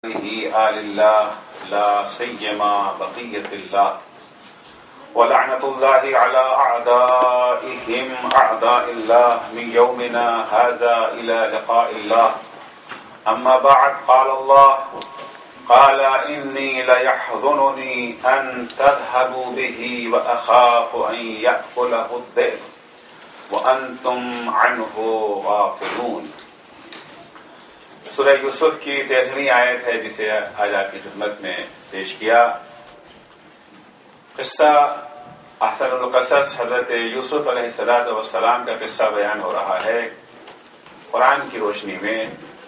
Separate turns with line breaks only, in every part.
آل الله لا سيما بقية الله ولعنة الله على أعدائهم أعداء الله من يومنا هذا إلى لقاء الله. أما بعد قال الله قال إني ليحزنني أن تذهبوا به وأخاف أن يأكله الذئب وأنتم عنه غافلون. سورہ یوسف کی 13ویں آیت ہے جسے آج آپ کی خدمت میں پیش کیا. قصہ احسن القصص حضرت یوسف علیہ السلام کا قصہ بیان ہو رہا ہے. قرآن کی روشنی میں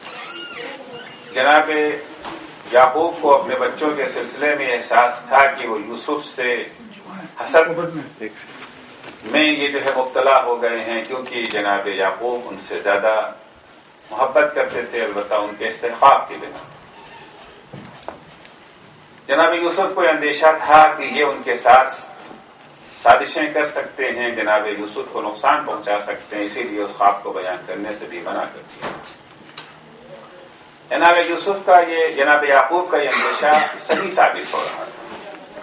جناب یعقوب کو اپنے بچوں کے سلسلے میں احساس تھا کہ وہ یوسف سے حسد میں یہ جو ہے مبتلا ہو گئے ہیں، کیونکہ جناب یعقوب ان سے زیادہ محبت کرتے تھے، البتہ ان کے استحقاق کی بنا. جناب یوسف کو اندیشہ تھا کہ یہ ان کے ساتھ سازشیں کر سکتے ہیں، جناب یوسف کو نقصان پہنچا سکتے ہیں، اسی لیے اس خواب کو بیان کرنے سے بھی منع کر دیا. جناب یوسف کا جناب یعقوب کا یہ اندیشہ صحیح ثابت ہو رہا تھا.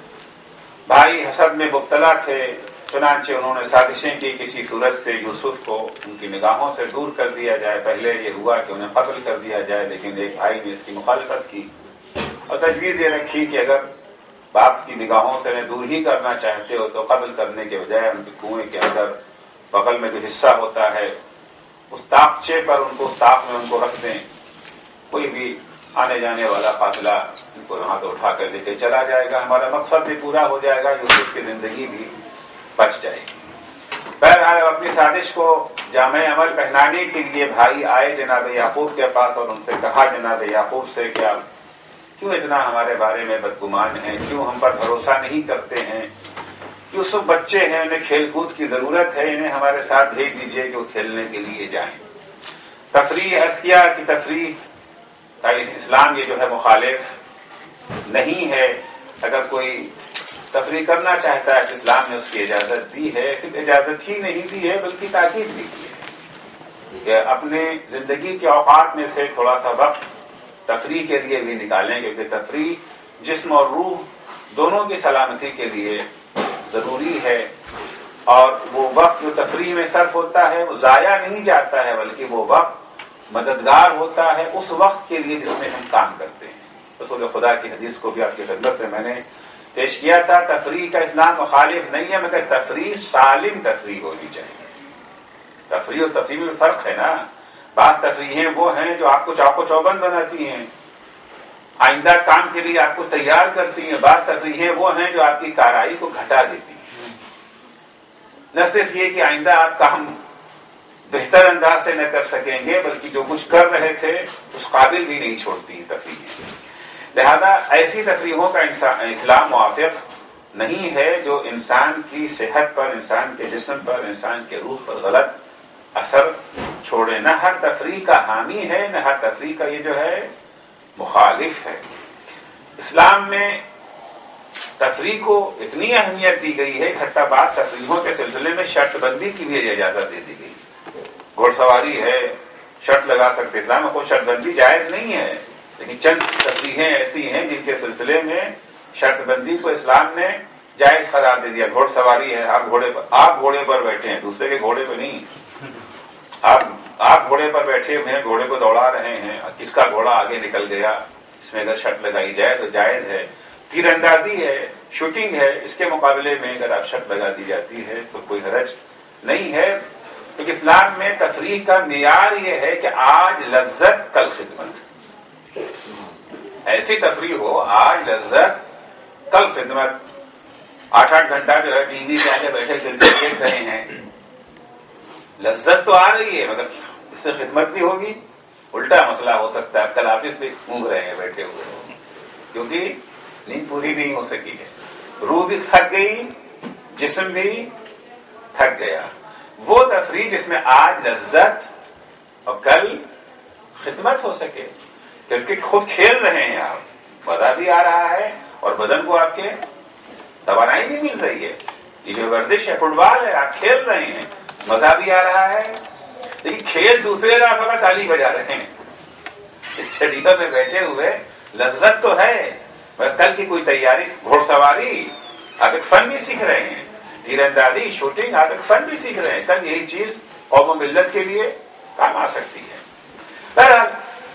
بھائی حسد میں مبتلا تھے، چنانچہ انہوں نے سازشیں کی کسی صورت سے یوسف کو ان کی نگاہوں سے دور کر دیا جائے. پہلے یہ ہوا کہ انہیں قتل کر دیا جائے، لیکن ایک بھائی نے اس کی مخالفت کی اور تجویز یہ رکھی کہ اگر باپ کی نگاہوں سے انہیں دور ہی کرنا چاہتے ہو تو قتل کرنے کے بجائے ان کے کنویں کے اندر بغل میں جو حصہ ہوتا ہے اس تاقچے پر اس تاق میں ان کو رکھ دیں. کوئی بھی آنے جانے والا قافلہ ان کو یہاں سے اٹھا کر لے کے چلا جائے گا، ہمارا مقصد بھی پورا ہو جائے گا، یوسف کی زندگی بھی بچ جائے گی. بہرحال اپنی سازش کو جامع عمل پہنانے کے لیے بھائی آئے جناب یعقوب کے پاس اور ان سے کہا جناب یعقوب سے کہ آپ کیوں اتنا ہمارے بارے میں بدگمان ہیں، کیوں ہم پر بھروسہ نہیں کرتے ہیں. یوسف بچے ہیں، انہیں کھیل کود کی ضرورت ہے، انہیں ہمارے ساتھ بھیج دیجیے کہ وہ کھیلنے کے لیے جائیں. تفریح عرض کیا کہ تفریح کا اسلام یہ جو ہے مخالف نہیں ہے. اگر کوئی تفریح کرنا چاہتا ہے تو اسلام نے اس کی اجازت دی ہے. صرف اجازت ہی نہیں دی ہے بلکہ تاکید بھی کی ہے کہ اپنے زندگی کے اوقات میں سے تھوڑا سا وقت تفریح کے لیے بھی نکالیں، کیونکہ تفریح جسم اور روح دونوں کی سلامتی کے لیے ضروری ہے. اور وہ وقت جو تفریح میں صرف ہوتا ہے وہ ضائع نہیں جاتا ہے، بلکہ وہ وقت مددگار ہوتا ہے اس وقت کے لیے جس میں ہم کام کرتے ہیں. رسول خدا کی حدیث کو بھی آپ کی خدمت میں نے پیش کیا تھا. تفریح کا اسلام مخالف نہیں ہے، مگر تفریح سالم تفریح ہونی چاہیے. تفریح اور تفریح میں فرق ہے نا. بعض تفریحیں وہ ہیں جو آپ کو چاق و چوبند بناتی ہیں، آئندہ کام کے لیے آپ کو تیار کرتی ہیں. بعض تفریحیں وہ ہیں جو آپ کی کارآئی کو گھٹا دیتی ہیں. نہ صرف یہ کہ آئندہ آپ کام بہتر انداز سے نہ کر سکیں گے، بلکہ جو کچھ کر رہے تھے اس قابل بھی نہیں چھوڑتی تفریحیں. لہذا ایسی تفریحوں کا اسلام موافق نہیں ہے جو انسان کی صحت پر، انسان کے جسم پر، انسان کے روح پر غلط اثر چھوڑے. نہ ہر تفریح کا حامی ہے، نہ ہر تفریح کا یہ جو ہے مخالف ہے. اسلام میں تفریح کو اتنی اہمیت دی گئی ہے کہ حتیٰ بعض تفریحوں کے سلسلے میں شرط بندی کی بھی اجازت دے دی گئی. گھوڑ سواری ہے، شرط لگا سکتے. اسلام میں خود شرط بندی جائز نہیں ہے، لیکن چند تفریحیں ایسی ہیں جن کے سلسلے میں شرط بندی کو اسلام نے جائز قرار دے دیا. گھوڑ سواری ہے، آپ گھوڑے پر بیٹھے ہیں، دوسرے کے گھوڑے پہ نہیں. آپ گھوڑے پر بیٹھے ہوئے ہیں، گھوڑے کو دوڑا رہے ہیں، کس کا گھوڑا آگے نکل گیا، اس میں اگر شرط لگائی جائے تو جائز ہے. تیر اندازی ہے، شوٹنگ ہے، اس کے مقابلے میں اگر آپ شرط لگا دی جاتی ہے تو کوئی حرج نہیں ہے. کیونکہ اسلام میں تفریح کا معیار یہ ہے کہ آج لذت کل خدمت. ایسی تفریح ہو آج لذت کل خدمت. 8 گھنٹہ جو ہے ٹی وی پہ آگے بیٹھے کرکٹ دیکھ رہے ہیں، لذت تو آ رہی ہے مگر اس سے خدمت بھی ہوگی. الٹا مسئلہ ہو سکتا ہے، کل آفس پہ اونگ رہے ہیں بیٹھے ہوئے کیونکہ نیند پوری نہیں ہو سکی ہے، روح بھی تھک گئی، جسم بھی تھک گیا. وہ تفریح جس میں آج لذت اور کل خدمت ہو سکے. کرکٹ خود کھیل رہے ہیں آپ، مزہ بھی آ رہا ہے اور بدن کو آپ کے توانائی بھی مل رہی ہے. یہ جو ورزش ہے، فٹ بال ہے، آپ کھیل رہے ہیں، مزہ بھی آ رہا ہے. لیکن کھیل دوسرے رافع پر تالی بجا رہے ہیں. اسٹڈیو میں بیٹھے ہوئے لذت تو ہے، کل کی کوئی تیاری، گھوڑ سواری آپ ایک فن بھی سیکھ رہے ہیں، تیر اندازی، شوٹنگ آپ ایک فن بھی سیکھ رہے ہیں، کل یہی چیز قوم و ملت کے لیے کام آ سکتی ہے۔ بہرحال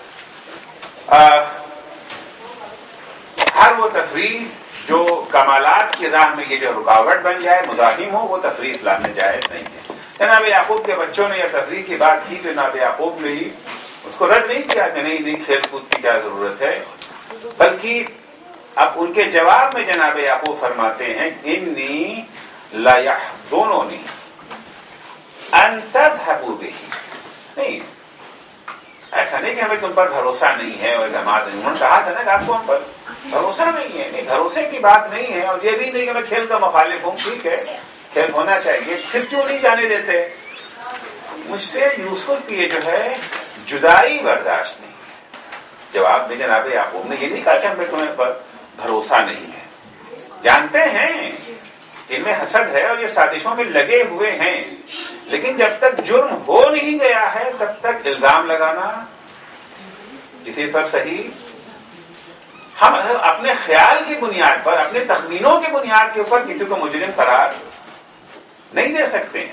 ہر وہ تفریح جو کمالات کی راہ میں یہ جو رکاوٹ بن جائے، مزاحم ہو، وہ تفریح اسلام میں جائز نہیں ہے۔ جناب یعقوب کے بچوں نے یہ تفریح کی بات کی، جناب یعقوب نے ہی اس کو رد نہیں کیا کہ نہیں کھیل کود کی کیا ضرورت ہے، بلکہ اب ان کے جواب میں جناب یعقوب فرماتے ہیں انی لا یحزننی ان تذهبوا به، نہیں ایسا نہیں کہ ہمیں تم پر بھروسہ نہیں ہے، اور انہوں نے کہا تھا نا کہ آپ کو ہم پر بھروسہ نہیں ہے، نہیں بھروسے کی بات نہیں ہے، اور یہ بھی نہیں کہ میں کھیل کا مخالف ہوں، ٹھیک ہے کھیل ہونا چاہیے، پھر کیوں نہیں جانے دیتے؟ مجھ سے یوسف کی یہ جو ہے جدائی برداشت نہیں ہے۔ جواب میں جناب یعقوب نے یہ نہیں کہا کہ ہمیں تمہیں پر بھروسہ نہیں ہے، جانتے ہیں کہ ان میں حسد ہے اور یہ سازشوں میں لگے ہوئے ہیں، لیکن جب تک جرم ہو نہیں گیا ہے تب تک الزام لگانا کسی پر صحیح، ہم اپنے خیال کی بنیاد پر، اپنے تخمینوں کی بنیاد کے اوپر کسی کو مجرم قرار نہیں دے سکتے ہیں۔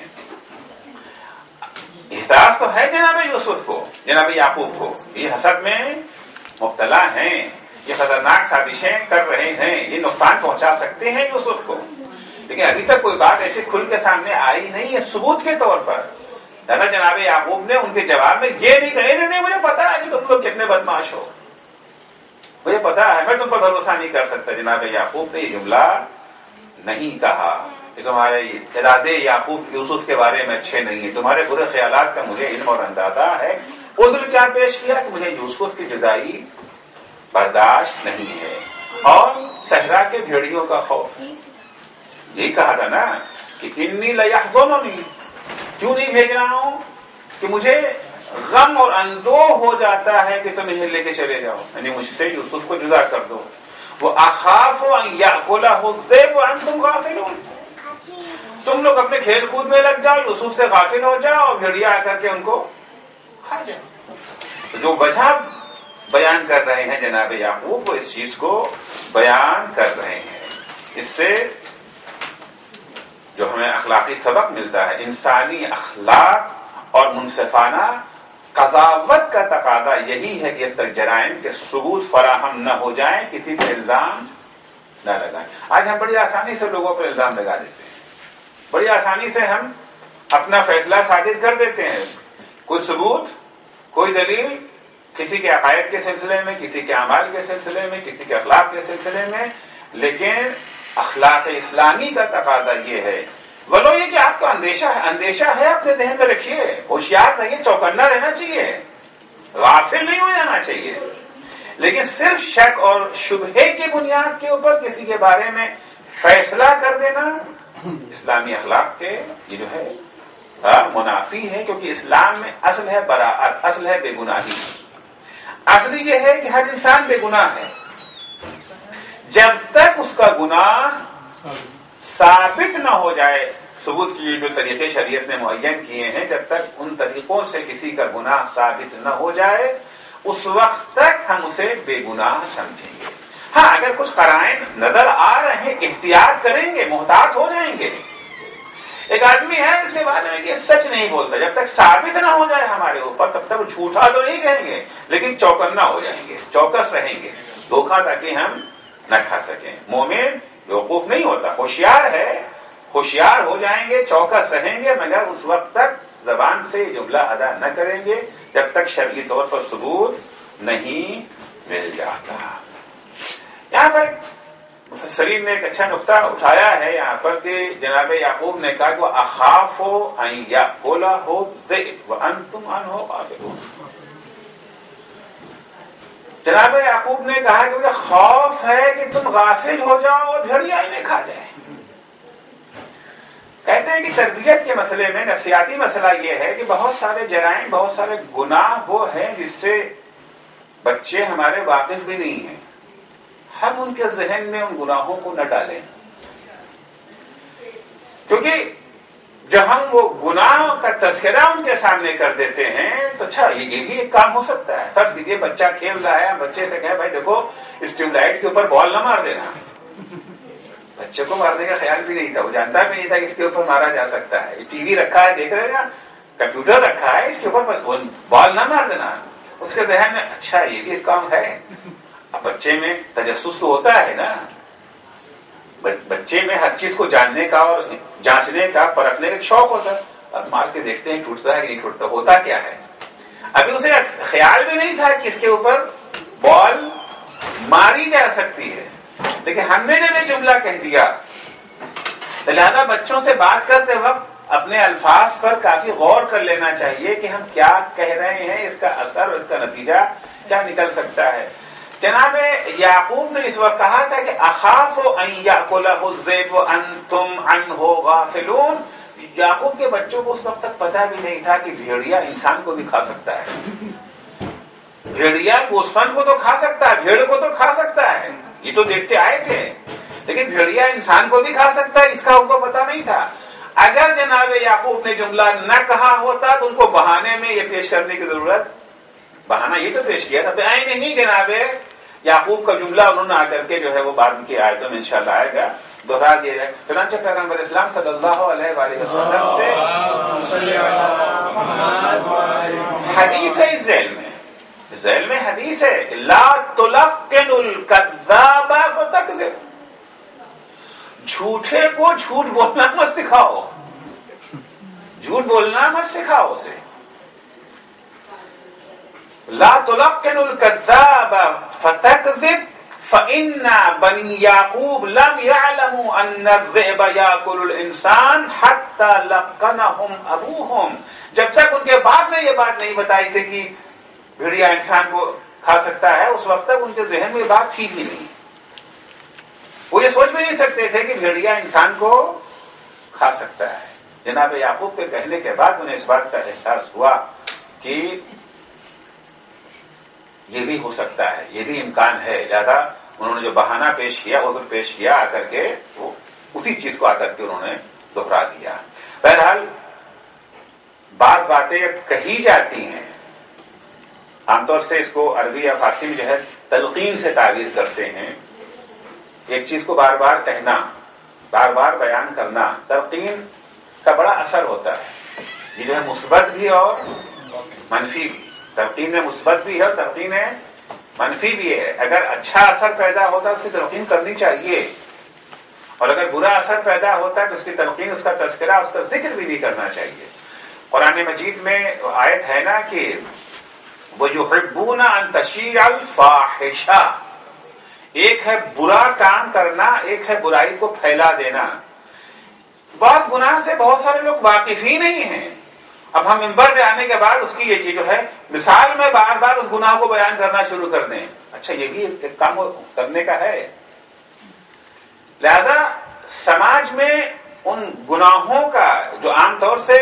احساس تو ہے جناب یوسف کو، جناب یعقوب کو، یہ حسد میں مبتلا ہیں، یہ خطرناک سازشیں کر رہے ہیں، یہ نقصان پہنچا سکتے ہیں یوسف کو، لیکن ابھی تک کوئی بات ایسے کھل کے سامنے آئی نہیں ہے ثبوت کے طور پر۔ دادا جناب یعقوب نے ان کے جواب میں یہ نہیں کہے نہیں مجھے پتا ہے کہ تم لوگ کتنے بدماش ہو، مجھے پتا ہے، میں تم پر بھروسہ نہیں کر سکتا۔ جناب یعقوب نے یہ جملہ نہیں کہا کہ تمہارے ارادے یعقوب یوسف کے بارے میں اچھے نہیں ہیں، تمہارے برے خیالات کا مجھے علم اور اندازہ ہے۔ عذر کیا پیش کیا کہ مجھے یوسف کی جدائی برداشت نہیں ہے اور صحرا کے بھیڑیوں کا خوف ہے۔ یہی کہا تھا نا کہ انی لیحزننی، کیوں نہیں بھیج رہا ہوں کہ مجھے غم اور اندوہ ہو جاتا ہے کہ تم انہیں لے کے چلے جاؤ، یعنی مجھ سے یوسف کو جدا کر دو۔ وہ اخاف ان یاکلہ الذئب وانتم غافلون، تم لوگ اپنے کھیل کود میں لگ جاؤ، یوسف سے غافل ہو جاؤ اور بھیڑیا آ کر کے ان کو کھا جاؤ۔ جو وجہ بیان کر رہے ہیں جناب یعقوب وہ اس چیز کو بیان کر رہے ہیں۔ اس سے جو ہمیں اخلاقی سبق ملتا ہے، انسانی اخلاق اور منصفانہ قضاوت کا تقاضا یہی ہے کہ جب تک جرائم کے ثبوت فراہم نہ ہو جائیں کسی پہ الزام نہ لگائیں۔ آج ہم بڑی آسانی سے لوگوں پر الزام لگا دیتے ہیں، بڑی آسانی سے ہم اپنا فیصلہ صادر کر دیتے ہیں، کوئی ثبوت، کوئی دلیل، کسی کے عقائد کے سلسلے میں، کسی کے اعمال کے سلسلے میں، کسی کے اخلاق کے سلسلے میں، لیکن اخلاق اسلامی کا تقاضا یہ ہے، ولو یہ کہ آپ کو اندیشہ ہے اپنے ذہن میں رکھیے، ہوشیار رہیے، چوکنا رہنا چاہیے، غافل نہیں ہو جانا چاہیے، لیکن صرف شک اور شبہے کی بنیاد کے اوپر کسی کے بارے میں فیصلہ کر دینا اسلامی اخلاق کے یہ جو ہے منافی ہے، کیونکہ اسلام میں اصل ہے براءت، اصل ہے بے گناہی، اصل یہ ہے کہ ہر انسان بے گناہ ہے، جب تک اس کا گناہ ثابت نہ ہو جائے، ثبوت کی جو طریقے شریعت نے معین کیے ہیں، جب تک ان طریقوں سے کسی کا گناہ ثابت نہ ہو جائے اس وقت تک ہم اسے بے گناہ سمجھیں گے۔ ہاں اگر کچھ قرائن نظر آ رہے ہیں احتیاط کریں گے، محتاط ہو جائیں گے۔ ایک آدمی ہے اس کے بارے میں کہ سچ نہیں بولتا، جب تک ثابت نہ ہو جائے ہمارے اوپر تب تک جھوٹا تو نہیں کہیں گے، لیکن چوکنا ہو جائیں گے، چوکس رہیں گے، دھوکہ تاکہ ہم نہ کھا سکیں۔ مومن بیوقوف نہیں ہوتا، ہوشیار ہے، ہوشیار ہو جائیں گے، چوکس رہیں گے، مگر اس وقت تک زبان سے جملہ ادا نہ کریں گے جب تک شرعی طور پر ثبوت نہیں مل جاتا۔ یہاں پر مفسرین نے ایک اچھا نقطہ اٹھایا ہے یہاں پر کہ جناب یعقوب نے کہا کہ اخاف ان یاکلہ الذئب وانتم عنہ غافلون۔ جناب یعقوب نے کہا کہ مجھے خوف ہے کہ تم غافل ہو جاؤ اور بھیڑیا انہیں کھا جائے۔ کہتے ہیں کہ تربیت کے مسئلے میں نفسیاتی مسئلہ یہ ہے کہ بہت سارے جرائم، بہت سارے گناہ وہ ہیں جس سے بچے ہمارے واقف بھی نہیں ہیں، ہم ان کے ذہن میں ان گناہوں کو نہ ڈالیں، کیونکہ جب ہم وہ گناہ کا تذکرہ ان کے سامنے کر دیتے ہیں تو اچھا یہ بھی ایک کام ہو سکتا ہے. فرض کیجیے بچہ کھیل رہا ہے, بچے سے کہے بھائی دیکھو اس ٹیوب لائٹ کے اوپر بال نہ مار دینا. بچے کو مارنے کا خیال بھی نہیں تھا, وہ جانتا بھی نہیں تھا کہ اس کے اوپر مارا جا سکتا ہے. ٹی وی رکھا ہے دیکھ رہے گا, کمپیوٹر رکھا ہے, اس کے اوپر بال نہ مار دینا. اس کے ذہن میں اچھا یہ بھی ایک کام ہے. اب بچے میں تجسس تو ہوتا ہے نا, بچے میں ہر چیز کو جاننے کا اور جانچنے کا پرکھنے کا ایک شوق ہوتا ہے. اب مار کے دیکھتے ہیں ٹوٹتا ہے کہ نہیں ٹوٹتا, ہوتا کیا ہے. ابھی اسے خیال بھی نہیں تھا کہ اس کے اوپر بال ماری جا سکتی ہے, لیکن ہم نے جب یہ جملہ کہہ دیا, لہذا بچوں سے بات کرتے وقت اپنے الفاظ پر کافی غور کر لینا چاہیے کہ ہم کیا کہہ رہے ہیں, اس کا اثر, اس کا نتیجہ کیا نکل سکتا ہے. جناب یعقوب نے اس وقت کہا تھا کہ اخاف ان یاکلہ الذئب وانتم عنہ غافلون. یعقوب کے بچوں کو اس وقت تک پتہ بھی نہیں تھا کہ بھیڑیا انسان کو بھی کھا سکتا ہے. بھیڑیا گوسفند کو تو کھا سکتا ہے, بھیڑ کو تو کھا سکتا ہے, یہ تو دیکھتے آئے تھے, لیکن بھیڑیا انسان کو بھی کھا سکتا ہے, اس کا ان کو پتہ نہیں تھا. اگر جناب یعقوب نے جملہ نہ کہا ہوتا تو ان کو بہانے میں یہ پیش کرنے کی ضرورت, بہانہ یہ تو پیش کیا تھا. بآئین ہی جناب یعقوب کا جملہ انہوں نے آ کر کے جو ہے وہ بعد کی آیتوں میں انشاءاللہ آئے گا دوہرا دیا جائے. چنانچہ پیغمبر اسلام صلی اللہ علیہ وآلہ وسلم سے حدیث ہے, ذیل میں حدیث ہے, لا تلقن الکذاب فتکذب. جھوٹے کو جھوٹ بولنا مت سکھاؤ, جھوٹ بولنا مت سکھاؤ اسے. لا تلقن الكذاب فتكذب فإن بني يعقوب لم يعلموا أن الذئب يأكل الإنسان حتى لقنهم أبوهم. جب تک ان کے باپ نے یہ بات نہیں بتائی تھی کہ بھیڑیا انسان کو کھا سکتا ہے, اس وقت تک ان کے ذہن میں یہ بات تھی ہی نہیں. وہ یہ سوچ بھی نہیں سکتے تھے کہ بھیڑیا انسان کو کھا سکتا ہے. جناب یعقوب کے کہنے کے بعد انہیں اس بات کا احساس ہوا کہ یہ بھی ہو سکتا ہے, یہ بھی امکان ہے. لہذا انہوں نے جو بہانہ پیش کیا, عذر پیش کیا, آ کر کے وہ اسی چیز کو آ کر کے انہوں نے دوہرا دیا. بہرحال بعض باتیں کہی جاتی ہیں, عام طور سے اس کو عربی یا فارسی میں جو ہے تلقین سے تعبیر کرتے ہیں. ایک چیز کو بار بار کہنا, بار بار بیان کرنا, تلقین کا بڑا اثر ہوتا ہے. یہ جو ہے مثبت بھی اور منفی بھی, تلقین میں مثبت بھی ہے اور تلقین منفی بھی ہے. اگر اچھا اثر پیدا ہوتا ہے اس کی تلقین کرنی چاہیے, اور اگر برا اثر پیدا ہوتا ہے تو اس کی تلقین, اس کا تذکرہ, اس کا ذکر بھی نہیں کرنا چاہیے. قرآن مجید میں آیت ہے نا کہ وَيُحِبُّونَ أَن تَشِيعَ الْفَاحِشَةَ, ایک ہے برا کام کرنا, ایک ہے برائی کو پھیلا دینا. بعض گناہ سے بہت سارے لوگ واقف ہی نہیں ہیں. اب ہم منبر پہ آنے کے بعد اس کی یہ جو ہے مثال میں بار بار اس گناہ کو بیان کرنا شروع کر دیں, اچھا یہ بھی ایک کام کرنے کا ہے. لہذا سماج میں ان گناہوں کا جو عام طور سے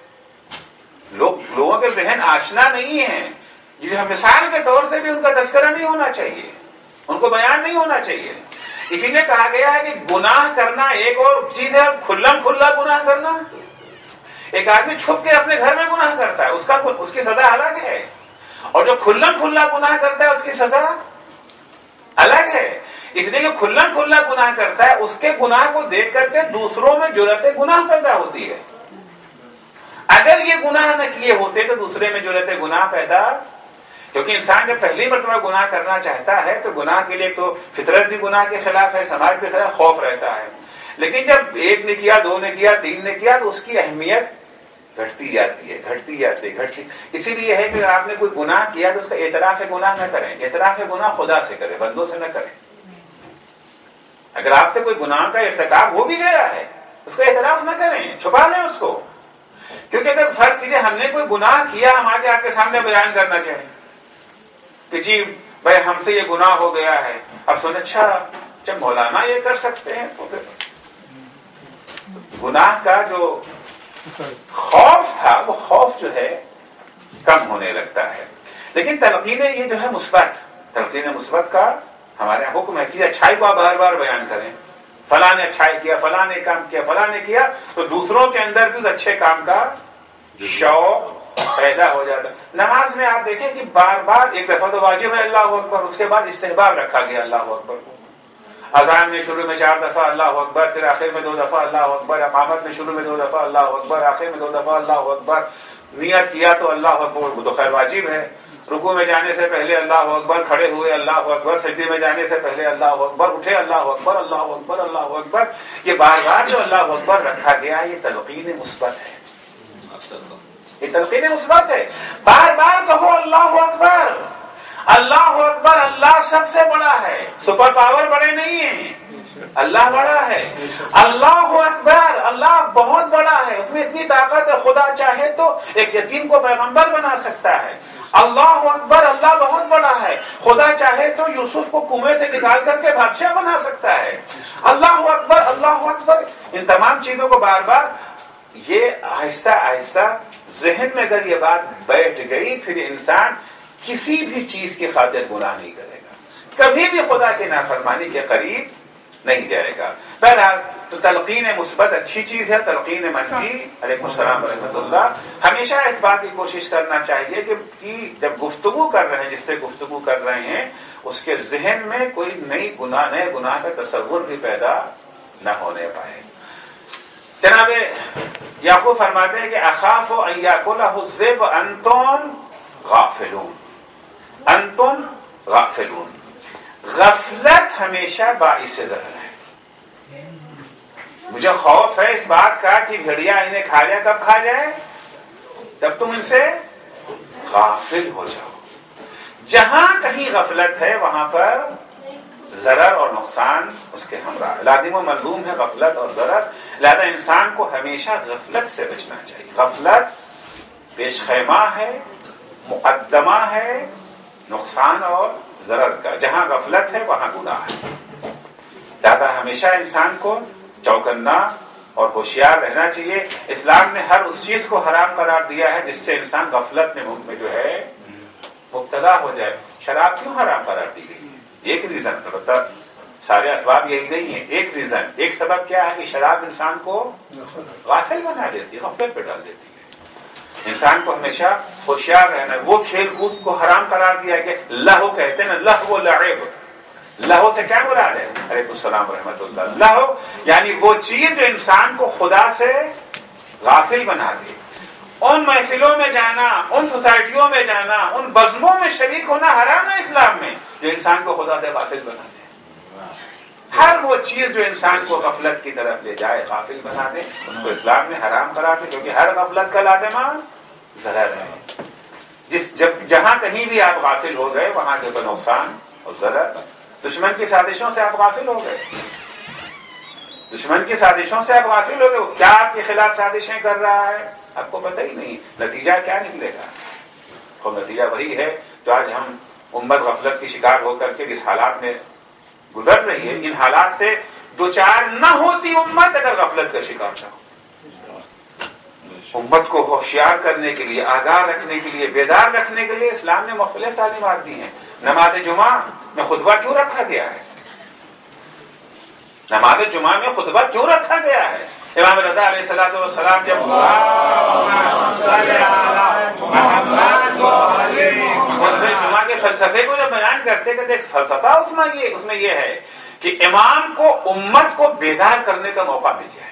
لوگوں کے ذہن آشنا نہیں ہے, یہ جو ہے مثال کے طور سے بھی ان کا تذکرہ نہیں ہونا چاہیے, ان کو بیان نہیں ہونا چاہیے. اسی لیے کہا گیا ہے کہ گناہ کرنا ایک اور چیز ہے, کھلم کھلا گناہ کرنا. ایک آدمی چھپ کے اپنے گھر میں گناہ کرتا ہے, اس کی سزا الگ ہے, اور جو کھلم کھلا گناہ کرتا ہے اس کی سزا الگ ہے. اس لیے جو کھلم کھلا گناہ کرتا ہے اس کے گناہ کو دیکھ کر کے دوسروں میں جرأت گناہ پیدا ہوتی ہے. اگر یہ گناہ نہ کیے ہوتے تو دوسرے میں جرأت گناہ پیدا, کیونکہ انسان جب پہلی مرتبہ گناہ کرنا چاہتا ہے تو گناہ کے لیے تو فطرت بھی گناہ کے خلاف ہے, سماج کے خلاف خوف رہتا ہے. لیکن جب ایک نے کیا, دو نے کیا, تین نے کیا, تو اس کی اہمیت گھٹتی جاتی ہے, گھٹتی جاتی, گھٹتی. اسی لیے ہے کہ آپ نے کوئی گناہ کیا تو اس کا اعتراف گناہ نہ کریں. اعتراف گناہ خدا سے کریں, بندوں سے نہ کریں. اگر آپ سے کوئی گناہ کا ارتکاب ہو بھی گیا ہے اس کا اعتراف نہ کریں, چھپا لیں اس کو. کیونکہ اگر فرض کیجئے ہم نے کوئی گناہ کیا, ہم آگے آپ کے سامنے بیان کرنا چاہیں کہ جی بھائی ہم سے یہ گناہ ہو گیا ہے, اب سن اچھا جب مولانا یہ کر سکتے ہیں تو پھر گناہ کا جو خوف تھا وہ خوف جو ہے کم ہونے لگتا ہے. لیکن تلقین یہ جو ہے مثبت, تلقین مثبت کا ہمارے حکم ہے کہ اچھائی کو آپ بار بار بیان کریں, فلاں نے اچھائی کیا، فلاں نے کام کیا، فلاں نے کیا، تو دوسروں کے اندر بھی اس اچھے کام کا شوق پیدا ہو جاتا ہے۔ نماز میں آپ دیکھیں کہ بار بار ایک دفعہ تو واجب ہے اللہ اکبر، اس کے بعد استحباب رکھا گیا اللہ اکبر کو۔ اذان میں شروع میں 4 دفعہ اللہ اکبر، پھر آخر میں 2 دفعہ اللہ اکبر، اقامت میں شروع میں 2 دفعہ اللہ اکبر، آخر میں 2 دفعہ اللہ اکبر، نیت کیا تو اللہ اکبر، وہ تو خیر واجب ہے۔ رکوع میں جانے سے پہلے اللہ اکبر، کھڑے ہوئے اللہ اکبر، سجدے میں جانے سے پہلے اللہ اکبر، اٹھے اللہ اکبر، اللہ اکبر، اللہ اکبر۔ یہ بار بار جو اللہ اکبر رکھا گیا یہ تلقین مثبت ہے، یہ تلقین مثبت ہے۔ بار بار کہو اللہ اکبر، اللہ اکبر، اللہ سب سے بڑا ہے، سپر پاور بڑے نہیں ہیں، اللہ بڑا ہے۔ اللہ اکبر، اللہ بہت بڑا ہے، اس میں اتنی طاقت ہے، خدا چاہے تو ایک یتیم کو پیغمبر بنا سکتا ہے۔ اللہ اکبر، اللہ بہت بڑا ہے، خدا چاہے تو یوسف کو کنویں سے نکال کر کے بادشاہ بنا سکتا ہے۔ اللہ اکبر، اللہ اکبر، ان تمام چیزوں کو بار بار، یہ آہستہ آہستہ ذہن میں اگر یہ بات بیٹھ گئی، پھر انسان کسی بھی چیز کی خاطر گناہ نہیں کرے گا، کبھی بھی خدا کی نافرمانی کے قریب نہیں جائے گا۔ بہرحال تو تلقین مثبت اچھی چیز ہے، تلقین منفی، علیکم السلام ورحمۃ اللہ، ہمیشہ اس بات کی کوشش کرنا چاہیے کہ جب گفتگو کر رہے ہیں، جس سے گفتگو کر رہے ہیں، اس کے ذہن میں کوئی نئے گناہ کا تصور بھی پیدا نہ ہونے پائے۔ جناب یعقوب فرماتے ہیں کہ اخاف ان یاکلہ الذئب وانتم غافلون، انتم غافلون، غفلت ہمیشہ باعث ضرر ہے۔ مجھے خوف ہے اس بات کا کہ بھیڑیا انہیں کھا جائے، کب کھا جائے؟ جب تم ان سے غافل ہو جاؤ۔ جہاں کہیں غفلت ہے وہاں پر ضرر اور نقصان اس کے ہمراہ، لازم و ملزوم ہے غفلت اور ضرر، لہذا انسان کو ہمیشہ غفلت سے بچنا چاہیے۔ غفلت پیش خیمہ ہے، مقدمہ ہے نقصان اور ضرر کا، جہاں غفلت ہے وہاں گناہ ہے، لہذا ہمیشہ انسان کو چوکنا اور ہوشیار رہنا چاہیے۔ اسلام نے ہر اس چیز کو حرام قرار دیا ہے جس سے انسان غفلت میں جو ہے مبتلا ہو جائے۔ شراب کیوں حرام قرار دی گئی؟ ایک ریزن، البتہ سارے اسباب یہی نہیں ہیں، ایک ریزن، ایک سبب کیا ہے کہ شراب انسان کو غافل بنا دیتی ہے، غفلت پہ ڈال دیتی ہے۔ انسان کو ہمیشہ ہوشیار رہنا ہے۔ وہ کھیل کود کو حرام قرار دیا کہ لہو کہتے ہیں نا، لہو لعب، لہو سے کیا مراد ہے؟ علیکم السلام ورحمۃ اللہ۔ لہو یعنی وہ چیز جو انسان کو خدا سے غافل بنا دے۔ ان محفلوں میں جانا، ان سوسائٹیوں میں جانا، ان بزموں میں شریک ہونا حرام ہے اسلام میں، جو انسان کو خدا سے غافل بنا دے۔ ہر وہ چیز جو انسان کو غفلت کی طرف لے جائے، غافل بنا دے، اس کو اسلام نے حرام قرار دے، کیونکہ ہر غفلت کا لازمہ ضرر ہے۔ جہاں کہیں بھی آپ غافل ہو گئے وہاں کے کوئی نقصان اور ضرر۔ دشمن کی سازشوں سے آپ غافل ہو گئے، دشمن کی سازشوں سے آپ غافل ہو گئے، وہ کیا آپ کے خلاف سازشیں کر رہا ہے آپ کو پتہ ہی نہیں، نتیجہ کیا نکلے گا؟ تو نتیجہ وہی ہے جو آج ہم امت غفلت کی شکار ہو کر کے اس حالات میں گزر رہی ہے۔ ان حالات سے دوچار نہ ہوتی امت اگر غفلت کا شکار نہ ہو۔ امت کو ہوشیار کرنے کے لیے، آگاہ رکھنے کے لیے، بیدار رکھنے کے لیے اسلام نے مختلف تعلیمات دی ہیں۔ نماز جمعہ میں خطبہ کیوں رکھا گیا ہے؟ نماز جمعہ میں خطبہ کیوں رکھا گیا ہے؟ امام رضا علیہ الصلوۃ والسلام جب خطبہ جمعہ کے فلسفے کو جب بیان کرتے کہ ایک فلسفہ اس میں یہ ہے کہ امام کو امت کو بیدار کرنے کا موقع مل جائے۔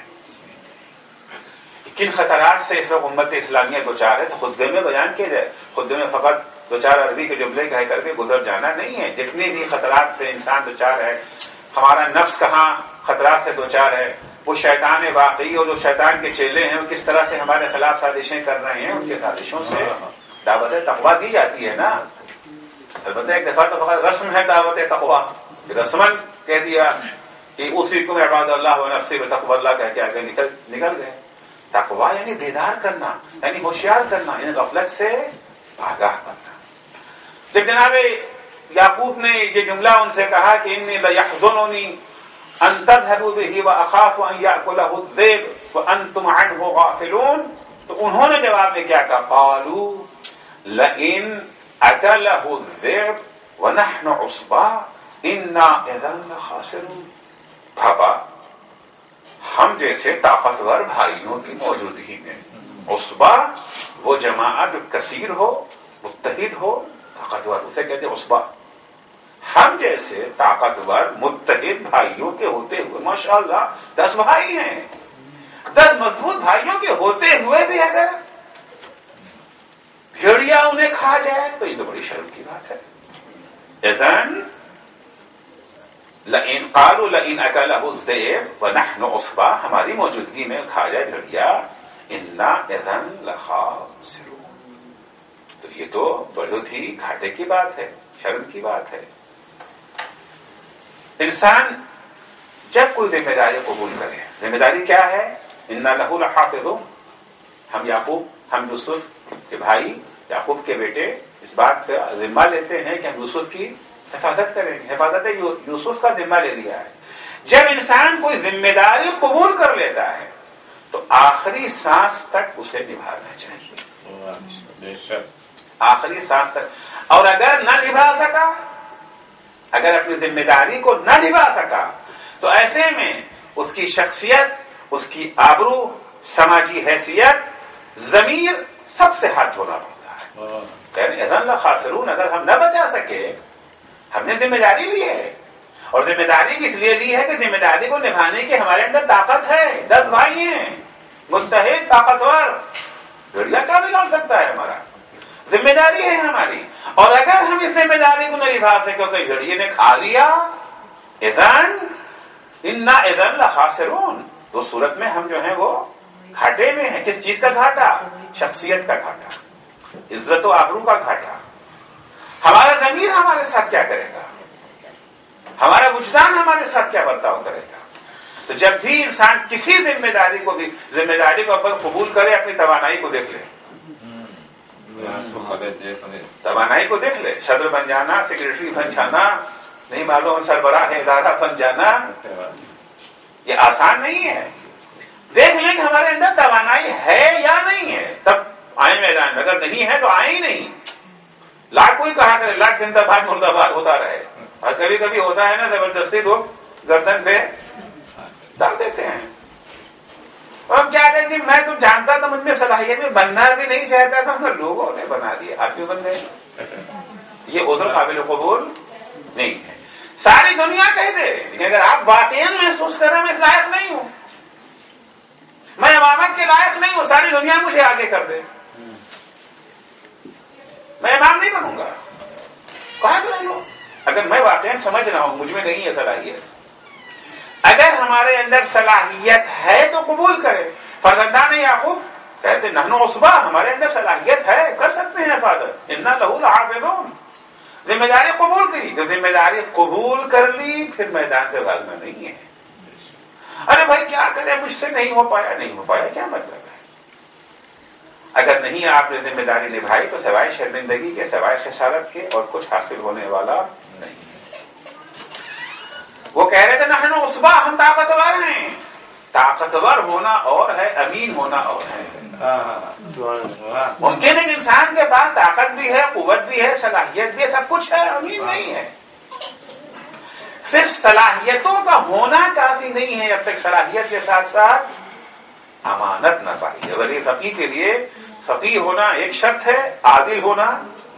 کن خطرات سے اس وقت امت اسلامیہ دوچار ہے تو خطبے میں بیان کیا جائے۔ خطبے میں فقط دو چار عربی کے جملے کہہ کر کے گزر جانا نہیں ہے، جتنے بھی خطرات سے انسان دوچار ہے، ہمارا نفس کہاں خطرات سے دوچار ہے، وہ شیطان واقعی اور جو شیطان کے چیلے ہیں وہ کس طرح سے ہمارے خلاف سازشیں کر رہے ہیں، ان کے سازشوں سے دعوت تقویٰ دی جاتی ہے نا۔ البتہ ایک دفعہ تو فقط رسم ہے دعوت تقویٰ، رسمن کہہ دیا کہ اوصیکم عباد اللہ ونفسی بتقوی اللہ کہہ کے آگے نکل گئے۔ تقویٰ یعنی بیدار کرنا، یعنی ہوشیار کرنا، یعنی غفلت سے آگاہ کرنا۔ جب جناب یعقوب نے یہ جملہ ان سے کہا کہ انی لیحزننی ان تذهبوا به واخاف ان یاکلہ الذئب وانتم عنہ غافلون، تو انہوں نے جواب میں کیا کہا؟ قالوا لئن اکلہ الذئب ونحن عصبہ انا اذا لخاسرون۔ بابا ہم جیسے طاقتور بھائیوں کی موجودگی میں عصبہ وہ جماعت کثیر ہو، متحد ہو، طاقتور، اسے کہتے ہیں عصبہ. ہم جیسے طاقتور متحد بھائیوں کے ہوتے ہوئے، ماشاءاللہ 10 بھائی ہیں، 10 مضبوط بھائیوں کے ہوتے ہوئے بھی اگر بھیڑیا انہیں کھا جائے تو یہ تو بڑی شرم کی بات ہے. اذن لئن قالوا لئن اکلہ الذئب ونحن عصبہ، ہماری موجودگی میں کھا جائے بھیڑیا، انا اذن لخاسرون، تو یہ تو بہت ہی گھاٹے کی بات ہے، شرم کی بات ہے. انسان جب کوئی ذمہ داری قبول کرے، ذمہ داری کیا ہے؟ انا لہ لحافظون. ہم یوسف کے بھائی، یعقوب کے بیٹے اس بات کا ذمہ لیتے ہیں کہ ہم یوسف کی حفاظت کریں گے. حفاظت یوسف کا ذمہ لے لیا ہے. جب انسان کوئی ذمہ داری قبول کر لیتا ہے تو آخری سانس تک اسے نبھانا چاہیے، آخری سانس تک. اور اگر نہ نبھا سکا، اگر اپنی ذمہ داری کو نہ نبھا سکا تو ایسے میں اس کی شخصیت، اس کی آبرو، سماجی حیثیت، ضمیر سب سے ہاتھ دھونا پڑتا ہے. یعنی اذن لخاسرون، اگر ہم نہ بچا سکے، ہم نے ذمہ داری لی ہے، اور ذمہ داری بھی اس لیے لی ہے کہ ذمہ داری کو نبھانے کی ہمارے اندر طاقت ہے. 10 بھائی ہیں، متحد، طاقتور، بھیڑیا کیا بگاڑ سکتا ہے؟ ہمارا ذمہ داری ہے ہماری. اور اگر ہم اس ذمہ داری کو نہ نبھا سکے کہ بھیڑیے نے کھا لیا، اذن انا اذن لخاسرون، تو صورت میں ہم جو ہیں وہ گھاٹے میں ہیں. کس چیز کا گھاٹا؟ شخصیت کا گھاٹا، عزت و آبرو کا گھاٹا. ہمارا ضمیر ہمارے ساتھ کیا کرے گا؟ ہمارا وجدان ہمارے ساتھ کیا برتاؤ کرے گا؟ تو جب بھی انسان کسی ذمہ داری کو قبول کرے، اپنی توانائی کو دیکھ لے، توانائی کو دیکھ لے. صدر بن جانا، سیکرٹری بن جانا، نہیں معلوم سربراہ ادارہ بن جانا، یہ آسان نہیں ہے. دیکھ لیں کہ ہمارے اندر توانائی ہے یا نہیں ہے، تب آئیں میدان میں. اگر نہیں ہے تو آئیں ہی نہیں. لاکھ کوئی کہا کرے، لاکھ زندہ باد مردہ باد ہوتا رہے. اور کبھی کبھی ہوتا ہے نا، زبردستی لوگ گردن پہ ڈال دیتے ہیں. اور ہم کیا کہیں جی، میں تم جانتا تھا، مجھ میں صلاحیت میں بننا بھی نہیں چاہتا تھا، مگر لوگوں نے بنا دیا. آپ کیوں بن گئے؟ یہ عذر قابل قبول نہیں ہے. ساری دنیا کہہ دے، لیکن اگر آپ واقعی محسوس کر رہے ہیں میں اس لائق نہیں ہوں، میں امامت کے لائق نہیں ہوں، ساری دنیا مجھے آگے کر دے، میں امام نہیں بنوں گا، کہاں کریں لوگ؟ اگر میں واقعی سمجھ رہا ہوں مجھ میں نہیں ہے صلاحیت. اگر ہمارے اندر صلاحیت ہے تو قبول کرے. فرزندان یعقوب کہتے نحن عصبہ، ہمارے اندر صلاحیت ہے، کر سکتے ہیں حفاظت. انا لہ لحافظون. ذمہ داری قبول کری تو ذمہ داری قبول کر لی، پھر میدان سے بھاگنا نہیں ہے. ارے بھائی کیا کرے، مجھ سے نہیں ہو پایا، نہیں ہو پایا کیا مطلب ہے؟ اگر نہیں آپ نے ذمہ داری نبھائی تو سوائے شرمندگی کے، سوائے خسارت کے اور کچھ حاصل ہونے والا نہیں. وہ کہہ رہے تھے نحن عصبہ، ہم طاقتور ہیں. طاقتور ہونا اور ہے، امین ہونا اور ہے. ممکن ہے کہ انسان کے پاس طاقت بھی ہے، قوت بھی ہے، صلاحیت بھی ہے، سب کچھ ہے، امین نہیں ہے. صرف صلاحیتوں کا ہونا کافی نہیں ہے، جب تک صلاحیت کے ساتھ ساتھ امانت نہ پائی. ولی فقیہ کے لیے فقیہ ہونا ایک شرط ہے، عادل ہونا.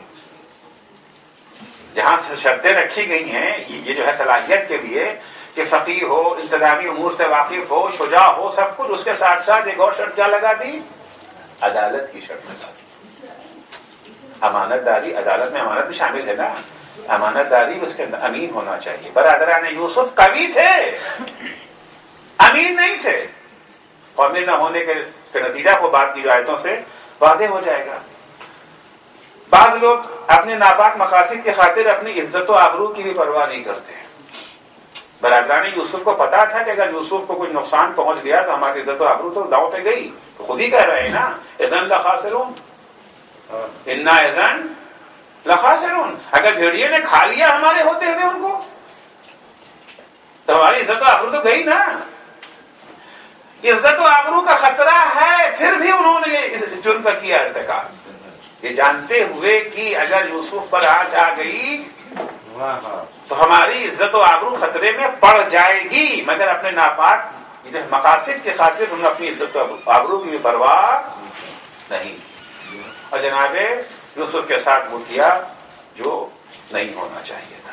جہاں شرطیں رکھی گئی ہیں یہ جو ہے صلاحیت کے لیے کہ فقیہ ہو، انتظامی امور سے واقف ہو، شجاع ہو، سب کچھ. اس کے ساتھ ساتھ ایک اور شرط کیا لگا دی؟ عدالت کی شرط لگا دی. امانت داری، عدالت میں امانت بھی شامل ہے نا. امانت داری اس کے اندر امین ہونا چاہیے. برادران یوسف قوی تھے، امین نہیں تھے. قومی نہ ہونے کے نتیجہ کو بعد کی آیتوں سے واضح ہو جائے گا. بعض لوگ اپنے ناپاک مقاصد کی خاطر اپنی عزت و آبرو کی بھی پرواہ نہیں کرتے. برادران یوسف کو پتا تھا کہ اگر یوسف کو کوئی نقصان پہنچ گیا تو ہماری عزت و آبرو تو داؤ پہ گئی. تو خود ہی کہہ رہے ہیں نا، اذن لخاسرون، انا اذن لخاسرون. اگر بھیڑیے نے کھا لیا ہمارے ہوتے ہوئے ان کو تو ہماری عزت و آبرو تو گئی نا. عزت و آبرو کا خطرہ ہے، پھر بھی انہوں نے اس جرم پر کیا ارتکاب، یہ جانتے ہوئے کہ اگر یوسف پر آنچ آ گئی تو ہماری عزت و آبرو خطرے میں پڑ جائے گی. مگر اپنے ناپاک جو مقاصد کی خاطر انہوں نے اپنی عزت و آبرو کی پرواہ نہیں کی، اور جناب یوسف کے ساتھ وہ کیا جو نہیں ہونا چاہیے تھا۔